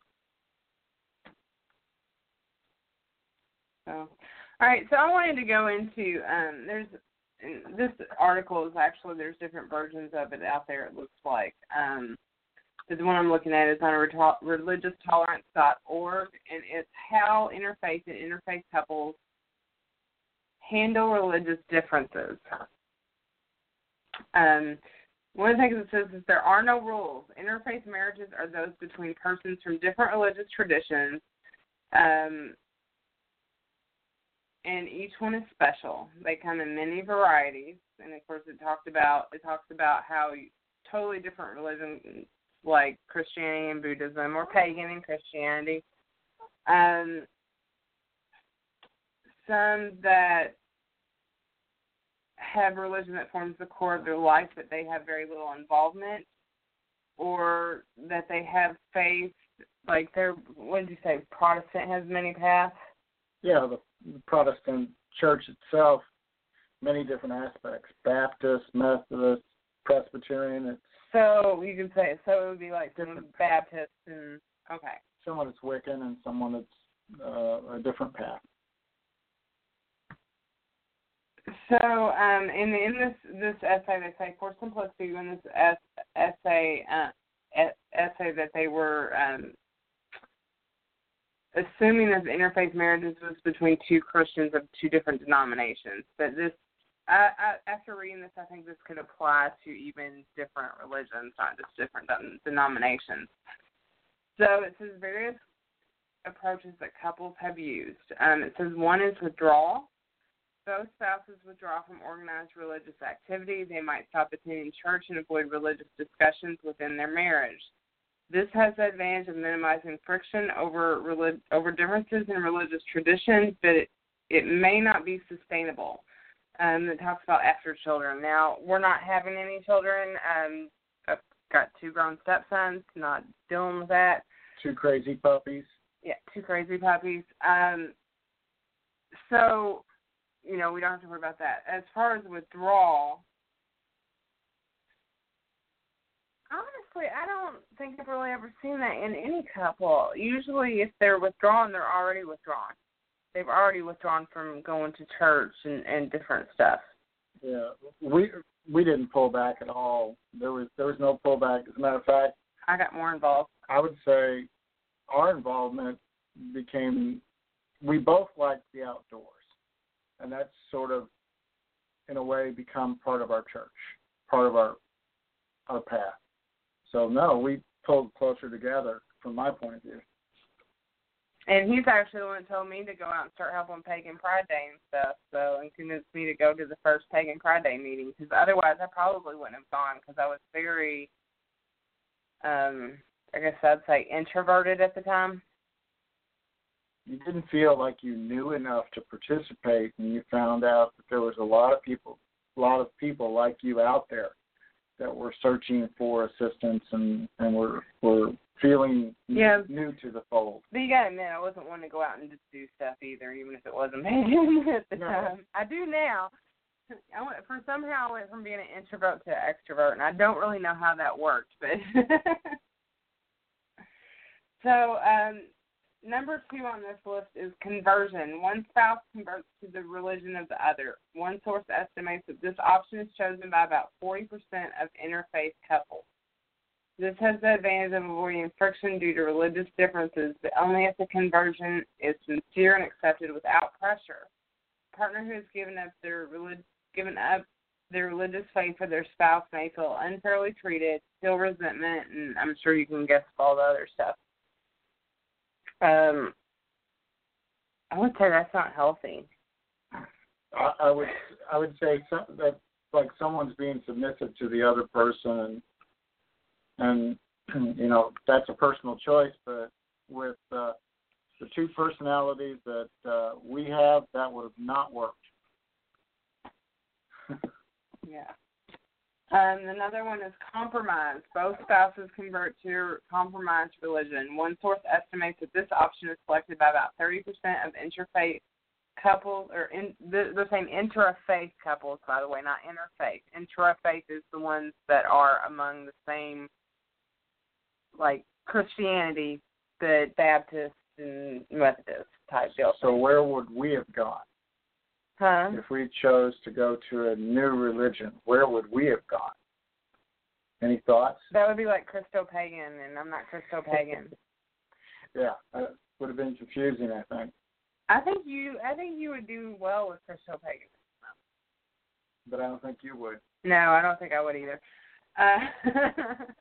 So, all right, so I wanted to go into, um, there's, this article is actually, there's different versions of it out there, it looks like. Um, the one I'm looking at is on religious tolerance dot org, and it's how interfaith and interfaith couples handle religious differences. Um, one of the things it says is there are no rules. Interfaith marriages are those between persons from different religious traditions, um, and each one is special. They come in many varieties, and of course it talked about it talks about how totally different religions like Christianity and Buddhism, or pagan and Christianity. Um, some that have religion that forms the core of their life, but they have very little involvement, or that they have faith, like they're, what did you say, Protestant has many paths? Yeah, the, the Protestant church itself, many different aspects, Baptist, Methodist, Presbyterian. It's So you can say, so it would be like some Baptist and, okay. Someone that's Wiccan and someone that's uh, a different path. So um, in in this this essay, they say, for simplicity, in this es- essay uh, essay that they were um, assuming that the interfaith marriages was between two Christians of two different denominations. But this, I, I, after reading this, I think this could apply to even different religions, not just different denominations. So it says various approaches that couples have used. Um, it says one is withdrawal. Both spouses withdraw from organized religious activity. They might stop attending church and avoid religious discussions within their marriage. This has the advantage of minimizing friction over relig- over differences in religious traditions, but it, it may not be sustainable. Um, it talks about after children. Now, we're not having any children. Um, I've got two grown stepsons, not dealing with that. Two crazy puppies. Yeah, two crazy puppies. Um, so... You know, we don't have to worry about that. As far as withdrawal, honestly, I don't think I've really ever seen that in any couple. Usually, if they're withdrawn, they're already withdrawn. They've already withdrawn from going to church and, and different stuff. Yeah, we we didn't pull back at all. There was there was no pullback. As a matter of fact, I got more involved. I would say our involvement became, we both liked the outdoors. And that's sort of, in a way, become part of our church, part of our our path. So, no, we pulled closer together from my point of view. And he's actually the one that told me to go out and start helping Pagan Pride Day and stuff, so, and convinced me to go to the first Pagan Pride Day meeting, because otherwise I probably wouldn't have gone, because I was very, um, I guess I'd say introverted at the time. You didn't feel like you knew enough to participate, and you found out that there was a lot of people, a lot of people like you out there that were searching for assistance and, and were were feeling yeah. new to the fold. But you gotta admit, I wasn't one to go out and just do stuff either, even if it wasn't pagan at the no. time. I do now. I went for somehow I went from being an introvert to an extrovert, and I don't really know how that worked, but So, um, number two on this list is conversion. One spouse converts to the religion of the other. One source estimates that this option is chosen by about forty percent of interfaith couples. This has the advantage of avoiding friction due to religious differences, but only if the conversion is sincere and accepted without pressure. A partner who has given up their relig- given up their religious faith for their spouse may feel unfairly treated, feel resentment, and I'm sure you can guess all the other stuff. Um, I would say that's not healthy. I, I would I would say some, that like someone's being submissive to the other person, and and you know that's a personal choice. But with uh, the two personalities that uh, we have, that would have not worked. Yeah. Um, another one is compromise. Both spouses convert to compromised religion. One source estimates that this option is selected by about thirty percent of interfaith couples, or in, the, the same intrafaith couples, by the way, not interfaith. Intrafaith is the ones that are among the same, like Christianity, the Baptist and Methodist type deal. So where would we have gone? Huh? If we chose to go to a new religion, where would we have gone? Any thoughts? That would be like Christo-pagan, and I'm not Christo-pagan. Yeah, that would have been confusing, I think. I think you, I think you would do well with Christo-pagan. But I don't think you would. No, I don't think I would either. Uh,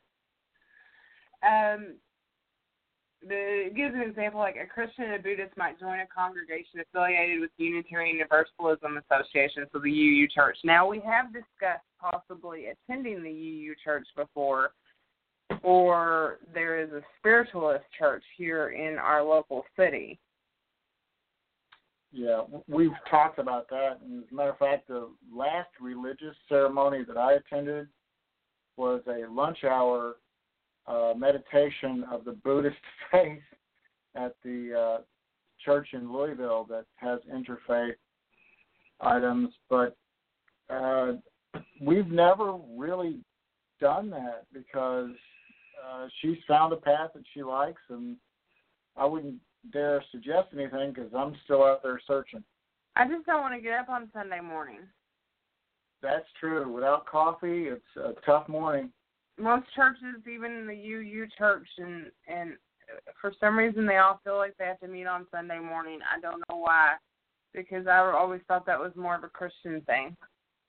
um, the, it gives an example, like a Christian and a Buddhist might join a congregation affiliated with Unitarian Universalism Association, so the U U Church. Now, we have discussed possibly attending the U U Church before, or there is a spiritualist church here in our local city. Yeah, we've talked about that. And as a matter of fact, the last religious ceremony that I attended was a lunch hour uh, meditation of the Buddhist faith at the uh, church in Louisville that has interfaith items. But uh, we've never really done that because uh, she's found a path that she likes, and I wouldn't dare suggest anything because I'm still out there searching. I just don't want to get up on Sunday morning. That's true. Without coffee, it's a tough morning. Most churches, even the U U Church, and and for some reason they all feel like they have to meet on Sunday morning. I don't know why, because I always thought that was more of a Christian thing.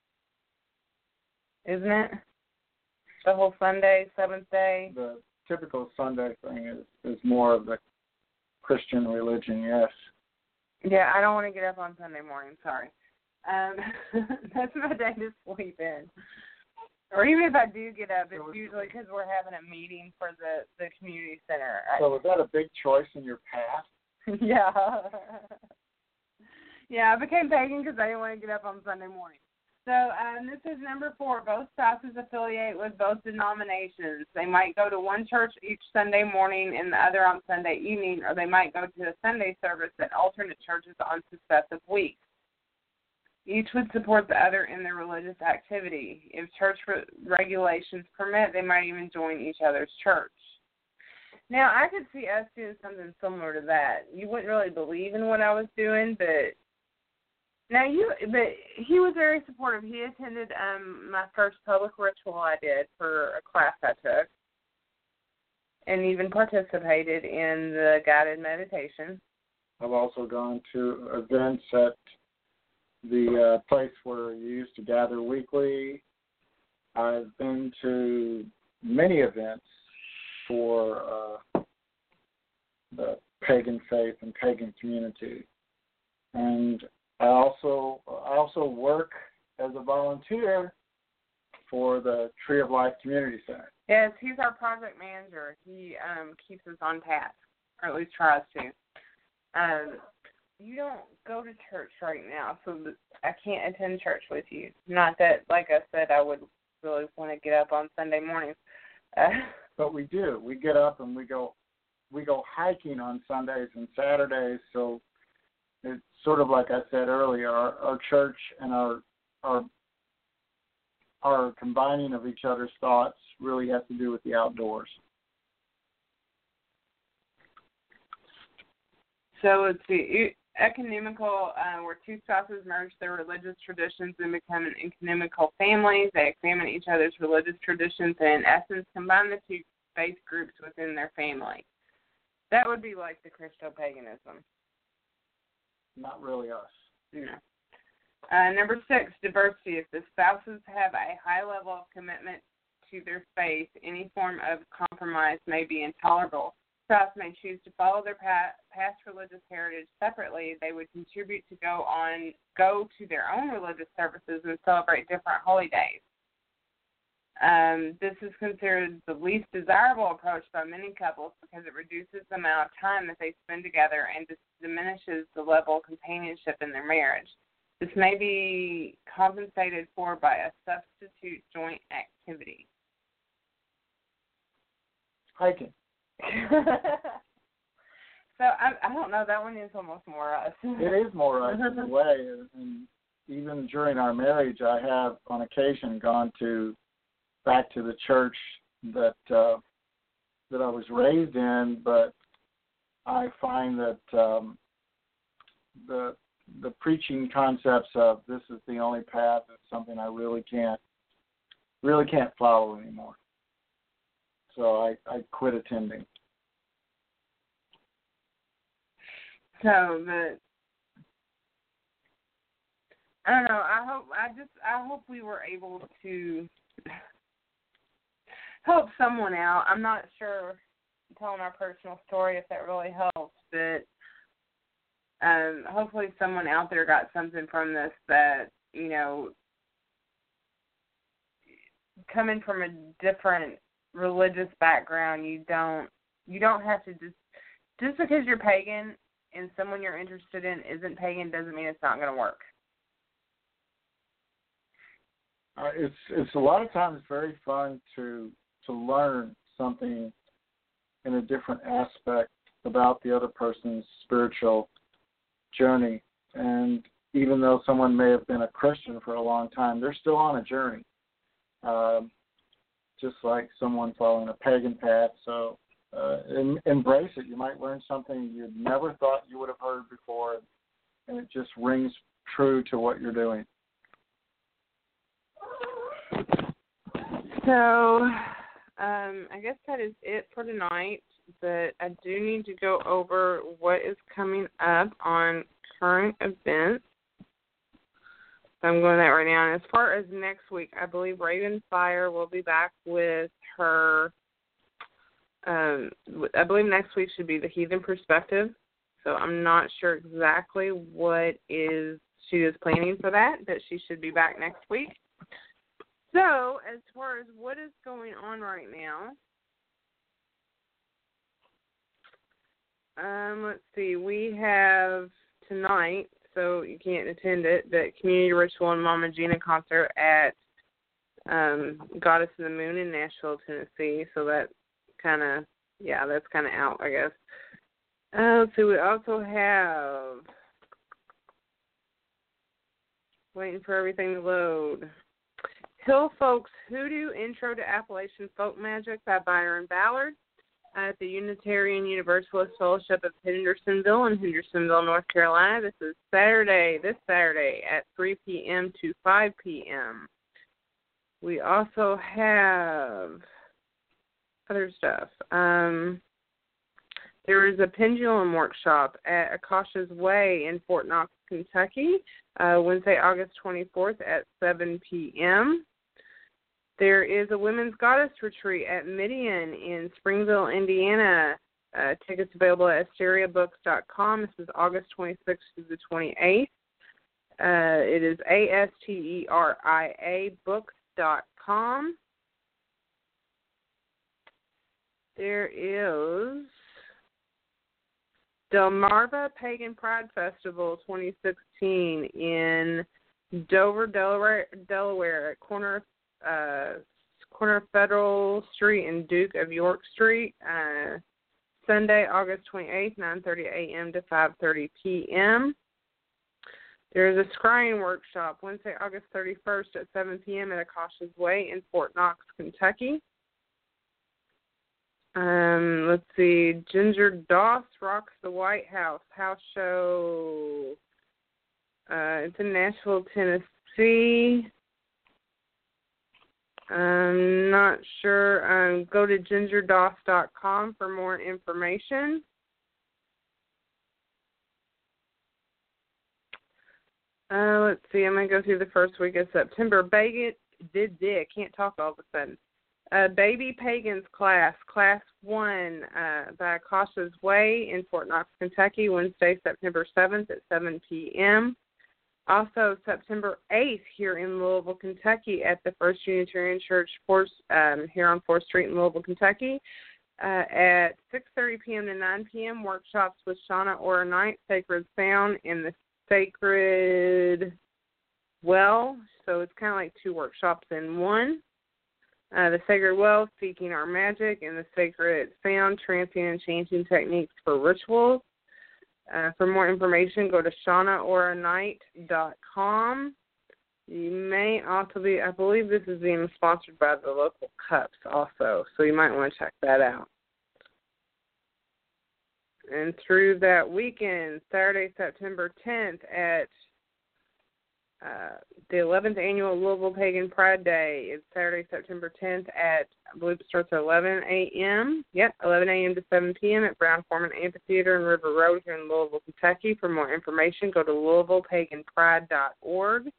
Isn't it? The whole Sunday, seventh day. The typical Sunday thing is, is more of the Christian religion, yes. Yeah, I don't want to get up on Sunday morning, sorry. Um, that's my day to sleep in. Or even if I do get up, it's usually because we're having a meeting for the, the community center. So was that a big choice in your past? Yeah. Yeah, I became pagan because I didn't want to get up on Sunday morning. So um, this is number four. Both spouses affiliate with both denominations. They might go to one church each Sunday morning and the other on Sunday evening, or they might go to a Sunday service at alternate churches on successive weeks. Each would support the other in their religious activity. If church re- regulations permit, they might even join each other's church. Now, I could see us doing something similar to that. You wouldn't really believe in what I was doing, but now you, but he was very supportive. He attended um, my first public ritual I did for a class I took, and even participated in the guided meditation. I've also gone to events at the uh, place where you used to gather weekly. I've been to many events for uh, the pagan faith and pagan community, and I also I also work as a volunteer for the Tree of Life Community Center. Yes, he's our project manager. He um, keeps us on task, or at least tries to. Um, you don't go to church right now, so I can't attend church with you. Not that, like I said, I would really want to get up on Sunday mornings. Uh, but we do. We get up and we go we go hiking on Sundays and Saturdays. So it's sort of like I said earlier, our, our church and our our our combining of each other's thoughts really has to do with the outdoors. So let's see. Ecumenical, uh, where two spouses merge their religious traditions and become an ecumenical family. They examine each other's religious traditions and, in essence, combine the two faith groups within their family. That would be like the Christo-paganism. Not really us. No. Uh, number six, diversity. If the spouses have a high level of commitment to their faith, any form of compromise may be intolerable. Spouse may choose to follow their past, past religious heritage separately. They would contribute to go on, go to their own religious services and celebrate different holy days. Um, this is considered the least desirable approach by many couples because it reduces the amount of time that they spend together and dis- diminishes the level of companionship in their marriage. This may be compensated for by a substitute joint activity. Hiking. So I, I don't know. That one is almost more us. It is more us in a way, and even during our marriage, I have on occasion gone to back to the church that uh, that I was raised in, but I find that um, the the preaching concepts of this is the only path is something I really can't really can't follow anymore. So I, I quit attending. So the I don't know. I hope I just I hope we were able to help someone out. I'm not sure telling our personal story if that really helps, but um, hopefully someone out there got something from this that, you know, coming from a different religious background, you don't you don't have to just just because you're pagan and someone you're interested in isn't pagan doesn't mean it's not going to work. Uh, it's it's a lot of times very fun to to learn something in a different aspect about the other person's spiritual journey. And even though someone may have been a Christian for a long time, they're still on a journey. Um, just like someone following a pagan path. So uh, em- embrace it. You might learn something you never thought you would have heard before, and it just rings true to what you're doing. So um, I guess that is it for tonight, but I do need to go over what is coming up on current events. So I'm going that right now. And as far as next week, I believe Raven Fire will be back with her, um, I believe next week should be the Heathen Perspective. So I'm not sure exactly what is she is planning for that, but she should be back next week. So as far as what is going on right now, um, let's see, we have tonight, so you can't attend it, the Community Ritual and Mama Gina concert at um, Goddess of the Moon in Nashville, Tennessee. So that kind of, yeah, that's kind of out, I guess. Uh, let's see, we also have, waiting for everything to load, Hill Folks Hoodoo Intro to Appalachian Folk Magic by Byron Ballard at the Unitarian Universalist Fellowship of Hendersonville in Hendersonville, North Carolina. This is Saturday, this Saturday at three p.m. to five p.m. We also have other stuff. Um, there is a pendulum workshop at Akasha's Way in Fort Knox, Kentucky, uh, Wednesday, August twenty-fourth at seven p.m. There is a Women's Goddess Retreat at Midian in Springville, Indiana. Uh, tickets available at asteria books dot com. This is August twenty-sixth to the twenty-eighth. Uh, it is A S T E R I A books dot com. There is Delmarva Pagan Pride Festival twenty sixteen in Dover, Delaware, Delaware at corner uh, corner of Federal Street and Duke of York Street. Uh, Sunday, August twenty-eighth, nine thirty a.m. to five thirty p.m. There is a scrying workshop Wednesday, August thirty-first at seven p.m. at Akasha's Way in Fort Knox, Kentucky. Um, let's see. Ginger Doss rocks the White House house show. Uh, it's in Nashville, Tennessee. I'm not sure. Um, go to ginger doss dot com for more information. Uh, let's see. I'm going to go through the first week of September. Baby, did did. Can't talk all of a sudden. Uh, Baby Pagans class, class one, uh, by Cautious Way in Fort Knox, Kentucky, Wednesday, September seventh at seven p.m. Also, September eighth here in Louisville, Kentucky, at the First Unitarian Church fourth, um, here on fourth Street in Louisville, Kentucky, uh, at six thirty p.m. to nine p.m. Workshops with Shauna Ora Knight, Sacred Sound in the Sacred Well. So it's kind of like two workshops in one. Uh, the Sacred Well, Seeking Our Magic, and the Sacred Sound, Transient and Changing Techniques for Rituals. Uh, for more information, go to shauna ora knight dot com. You may also be, I believe this is being sponsored by the local Cups also, so you might want to check that out. And through that weekend, Saturday, September tenth at Uh, the eleventh Annual Louisville Pagan Pride Day is Saturday, September tenth at, I believe it starts at eleven a.m. Yep, eleven a.m. to seven p.m. at Brown Foreman Amphitheater and River Road here in Louisville, Kentucky. For more information, go to louisville pagan pride dot org.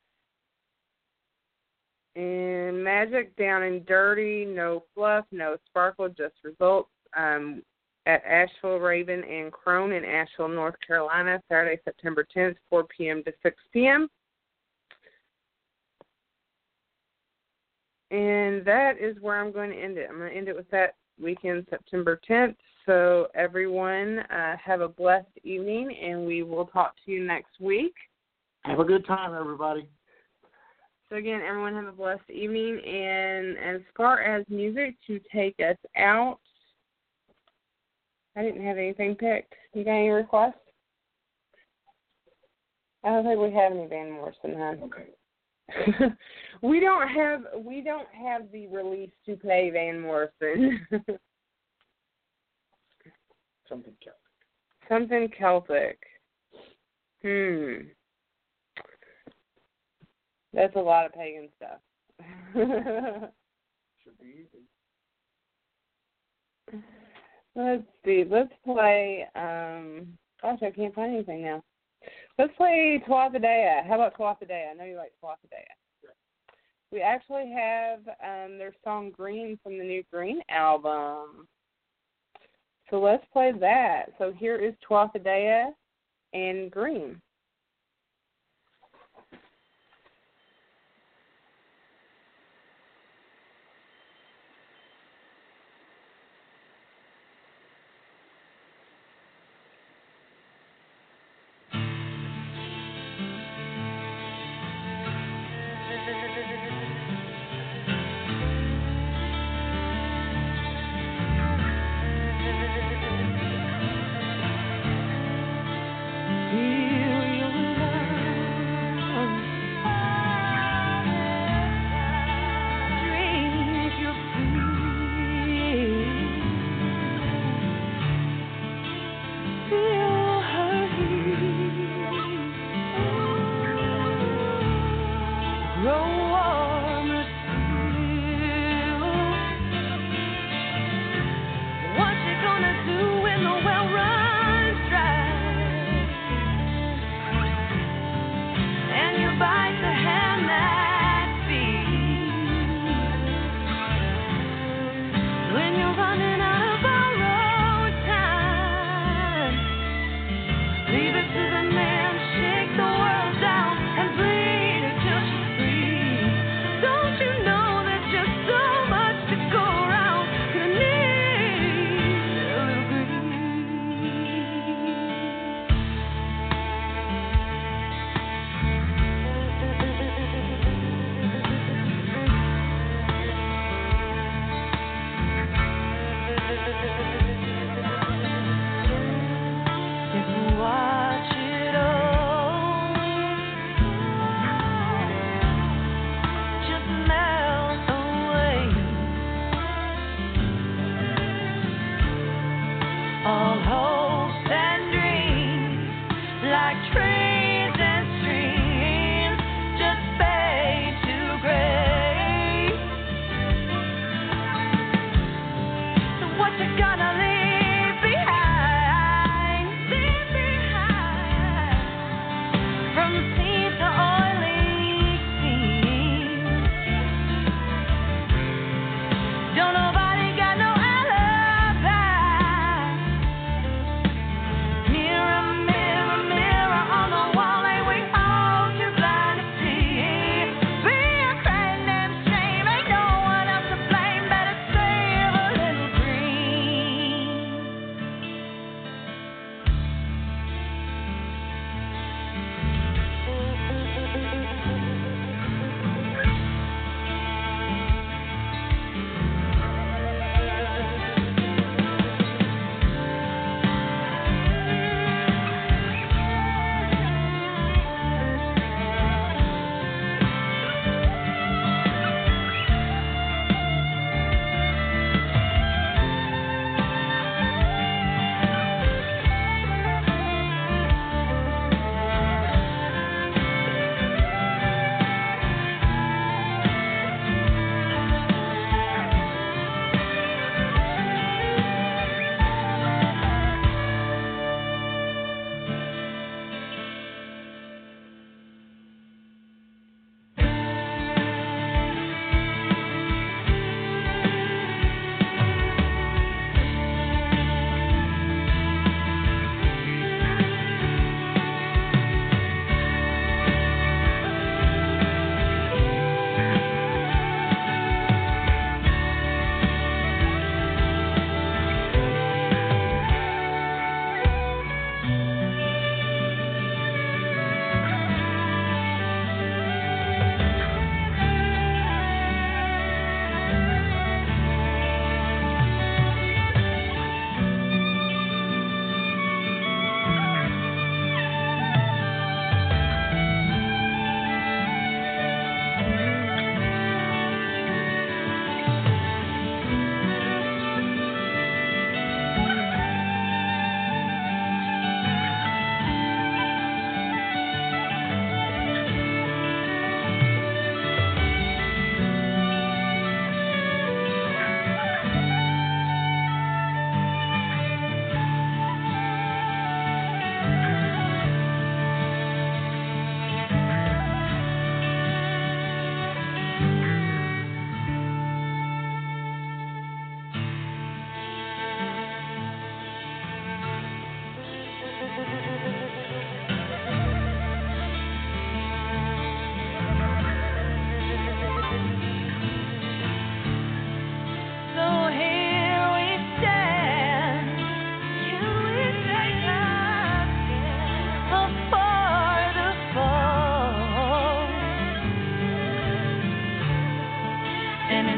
And Magic Down and Dirty, no fluff, no sparkle, just results. Um, at Asheville, Raven, and Crone in Asheville, North Carolina, Saturday, September tenth, four p.m. to six p.m. And that is where I'm going to end it. I'm going to end it with that weekend, September tenth. So everyone, uh, have a blessed evening, and we will talk to you next week. Have a good time, everybody. So again, everyone have a blessed evening. And as far as music to take us out, I didn't have anything picked. You got any requests? I don't think we have any Van Morrison, huh? Okay. we don't have we don't have the release to play Van Morrison. Something Celtic. Something Celtic. Hmm. That's a lot of pagan stuff. Should be easy. Let's see. Let's play. Um, gosh, I can't find anything now. Let's play Tuatha. How about Tuatha? I know you like Tuatha. Yeah. We actually have um, their song Green from the new Green album. So let's play that. So here is Tuatha and Green. Feel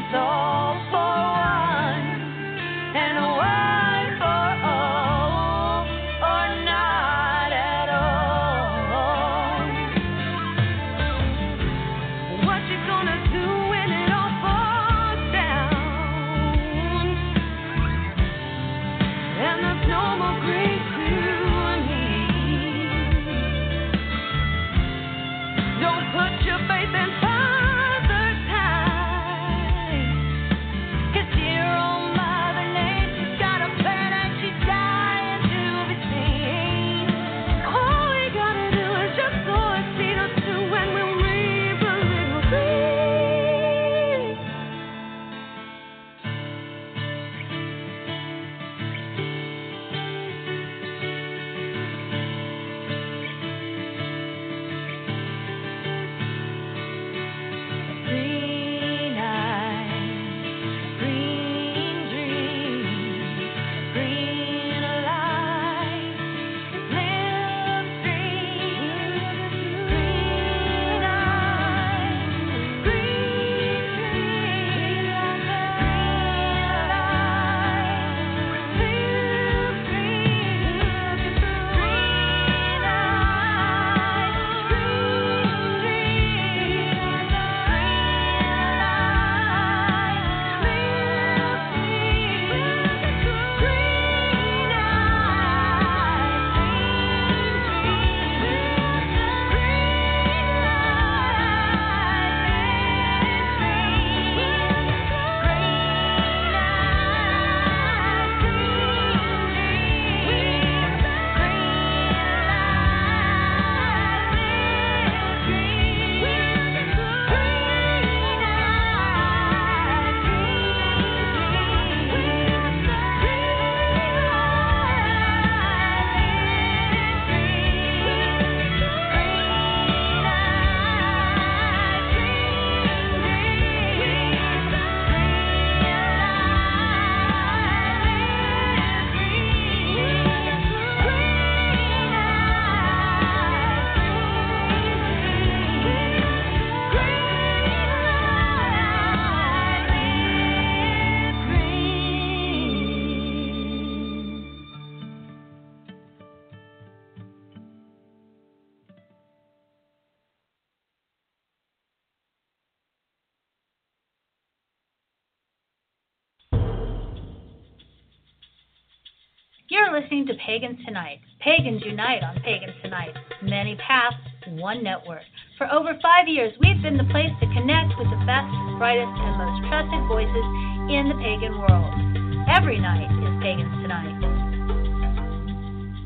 You're listening to Pagans Tonight. Pagans unite on Pagans Tonight. Many paths, one network. For over five years, we've been the place to connect with the best, brightest, and most trusted voices in the pagan world. Every night is Pagans Tonight.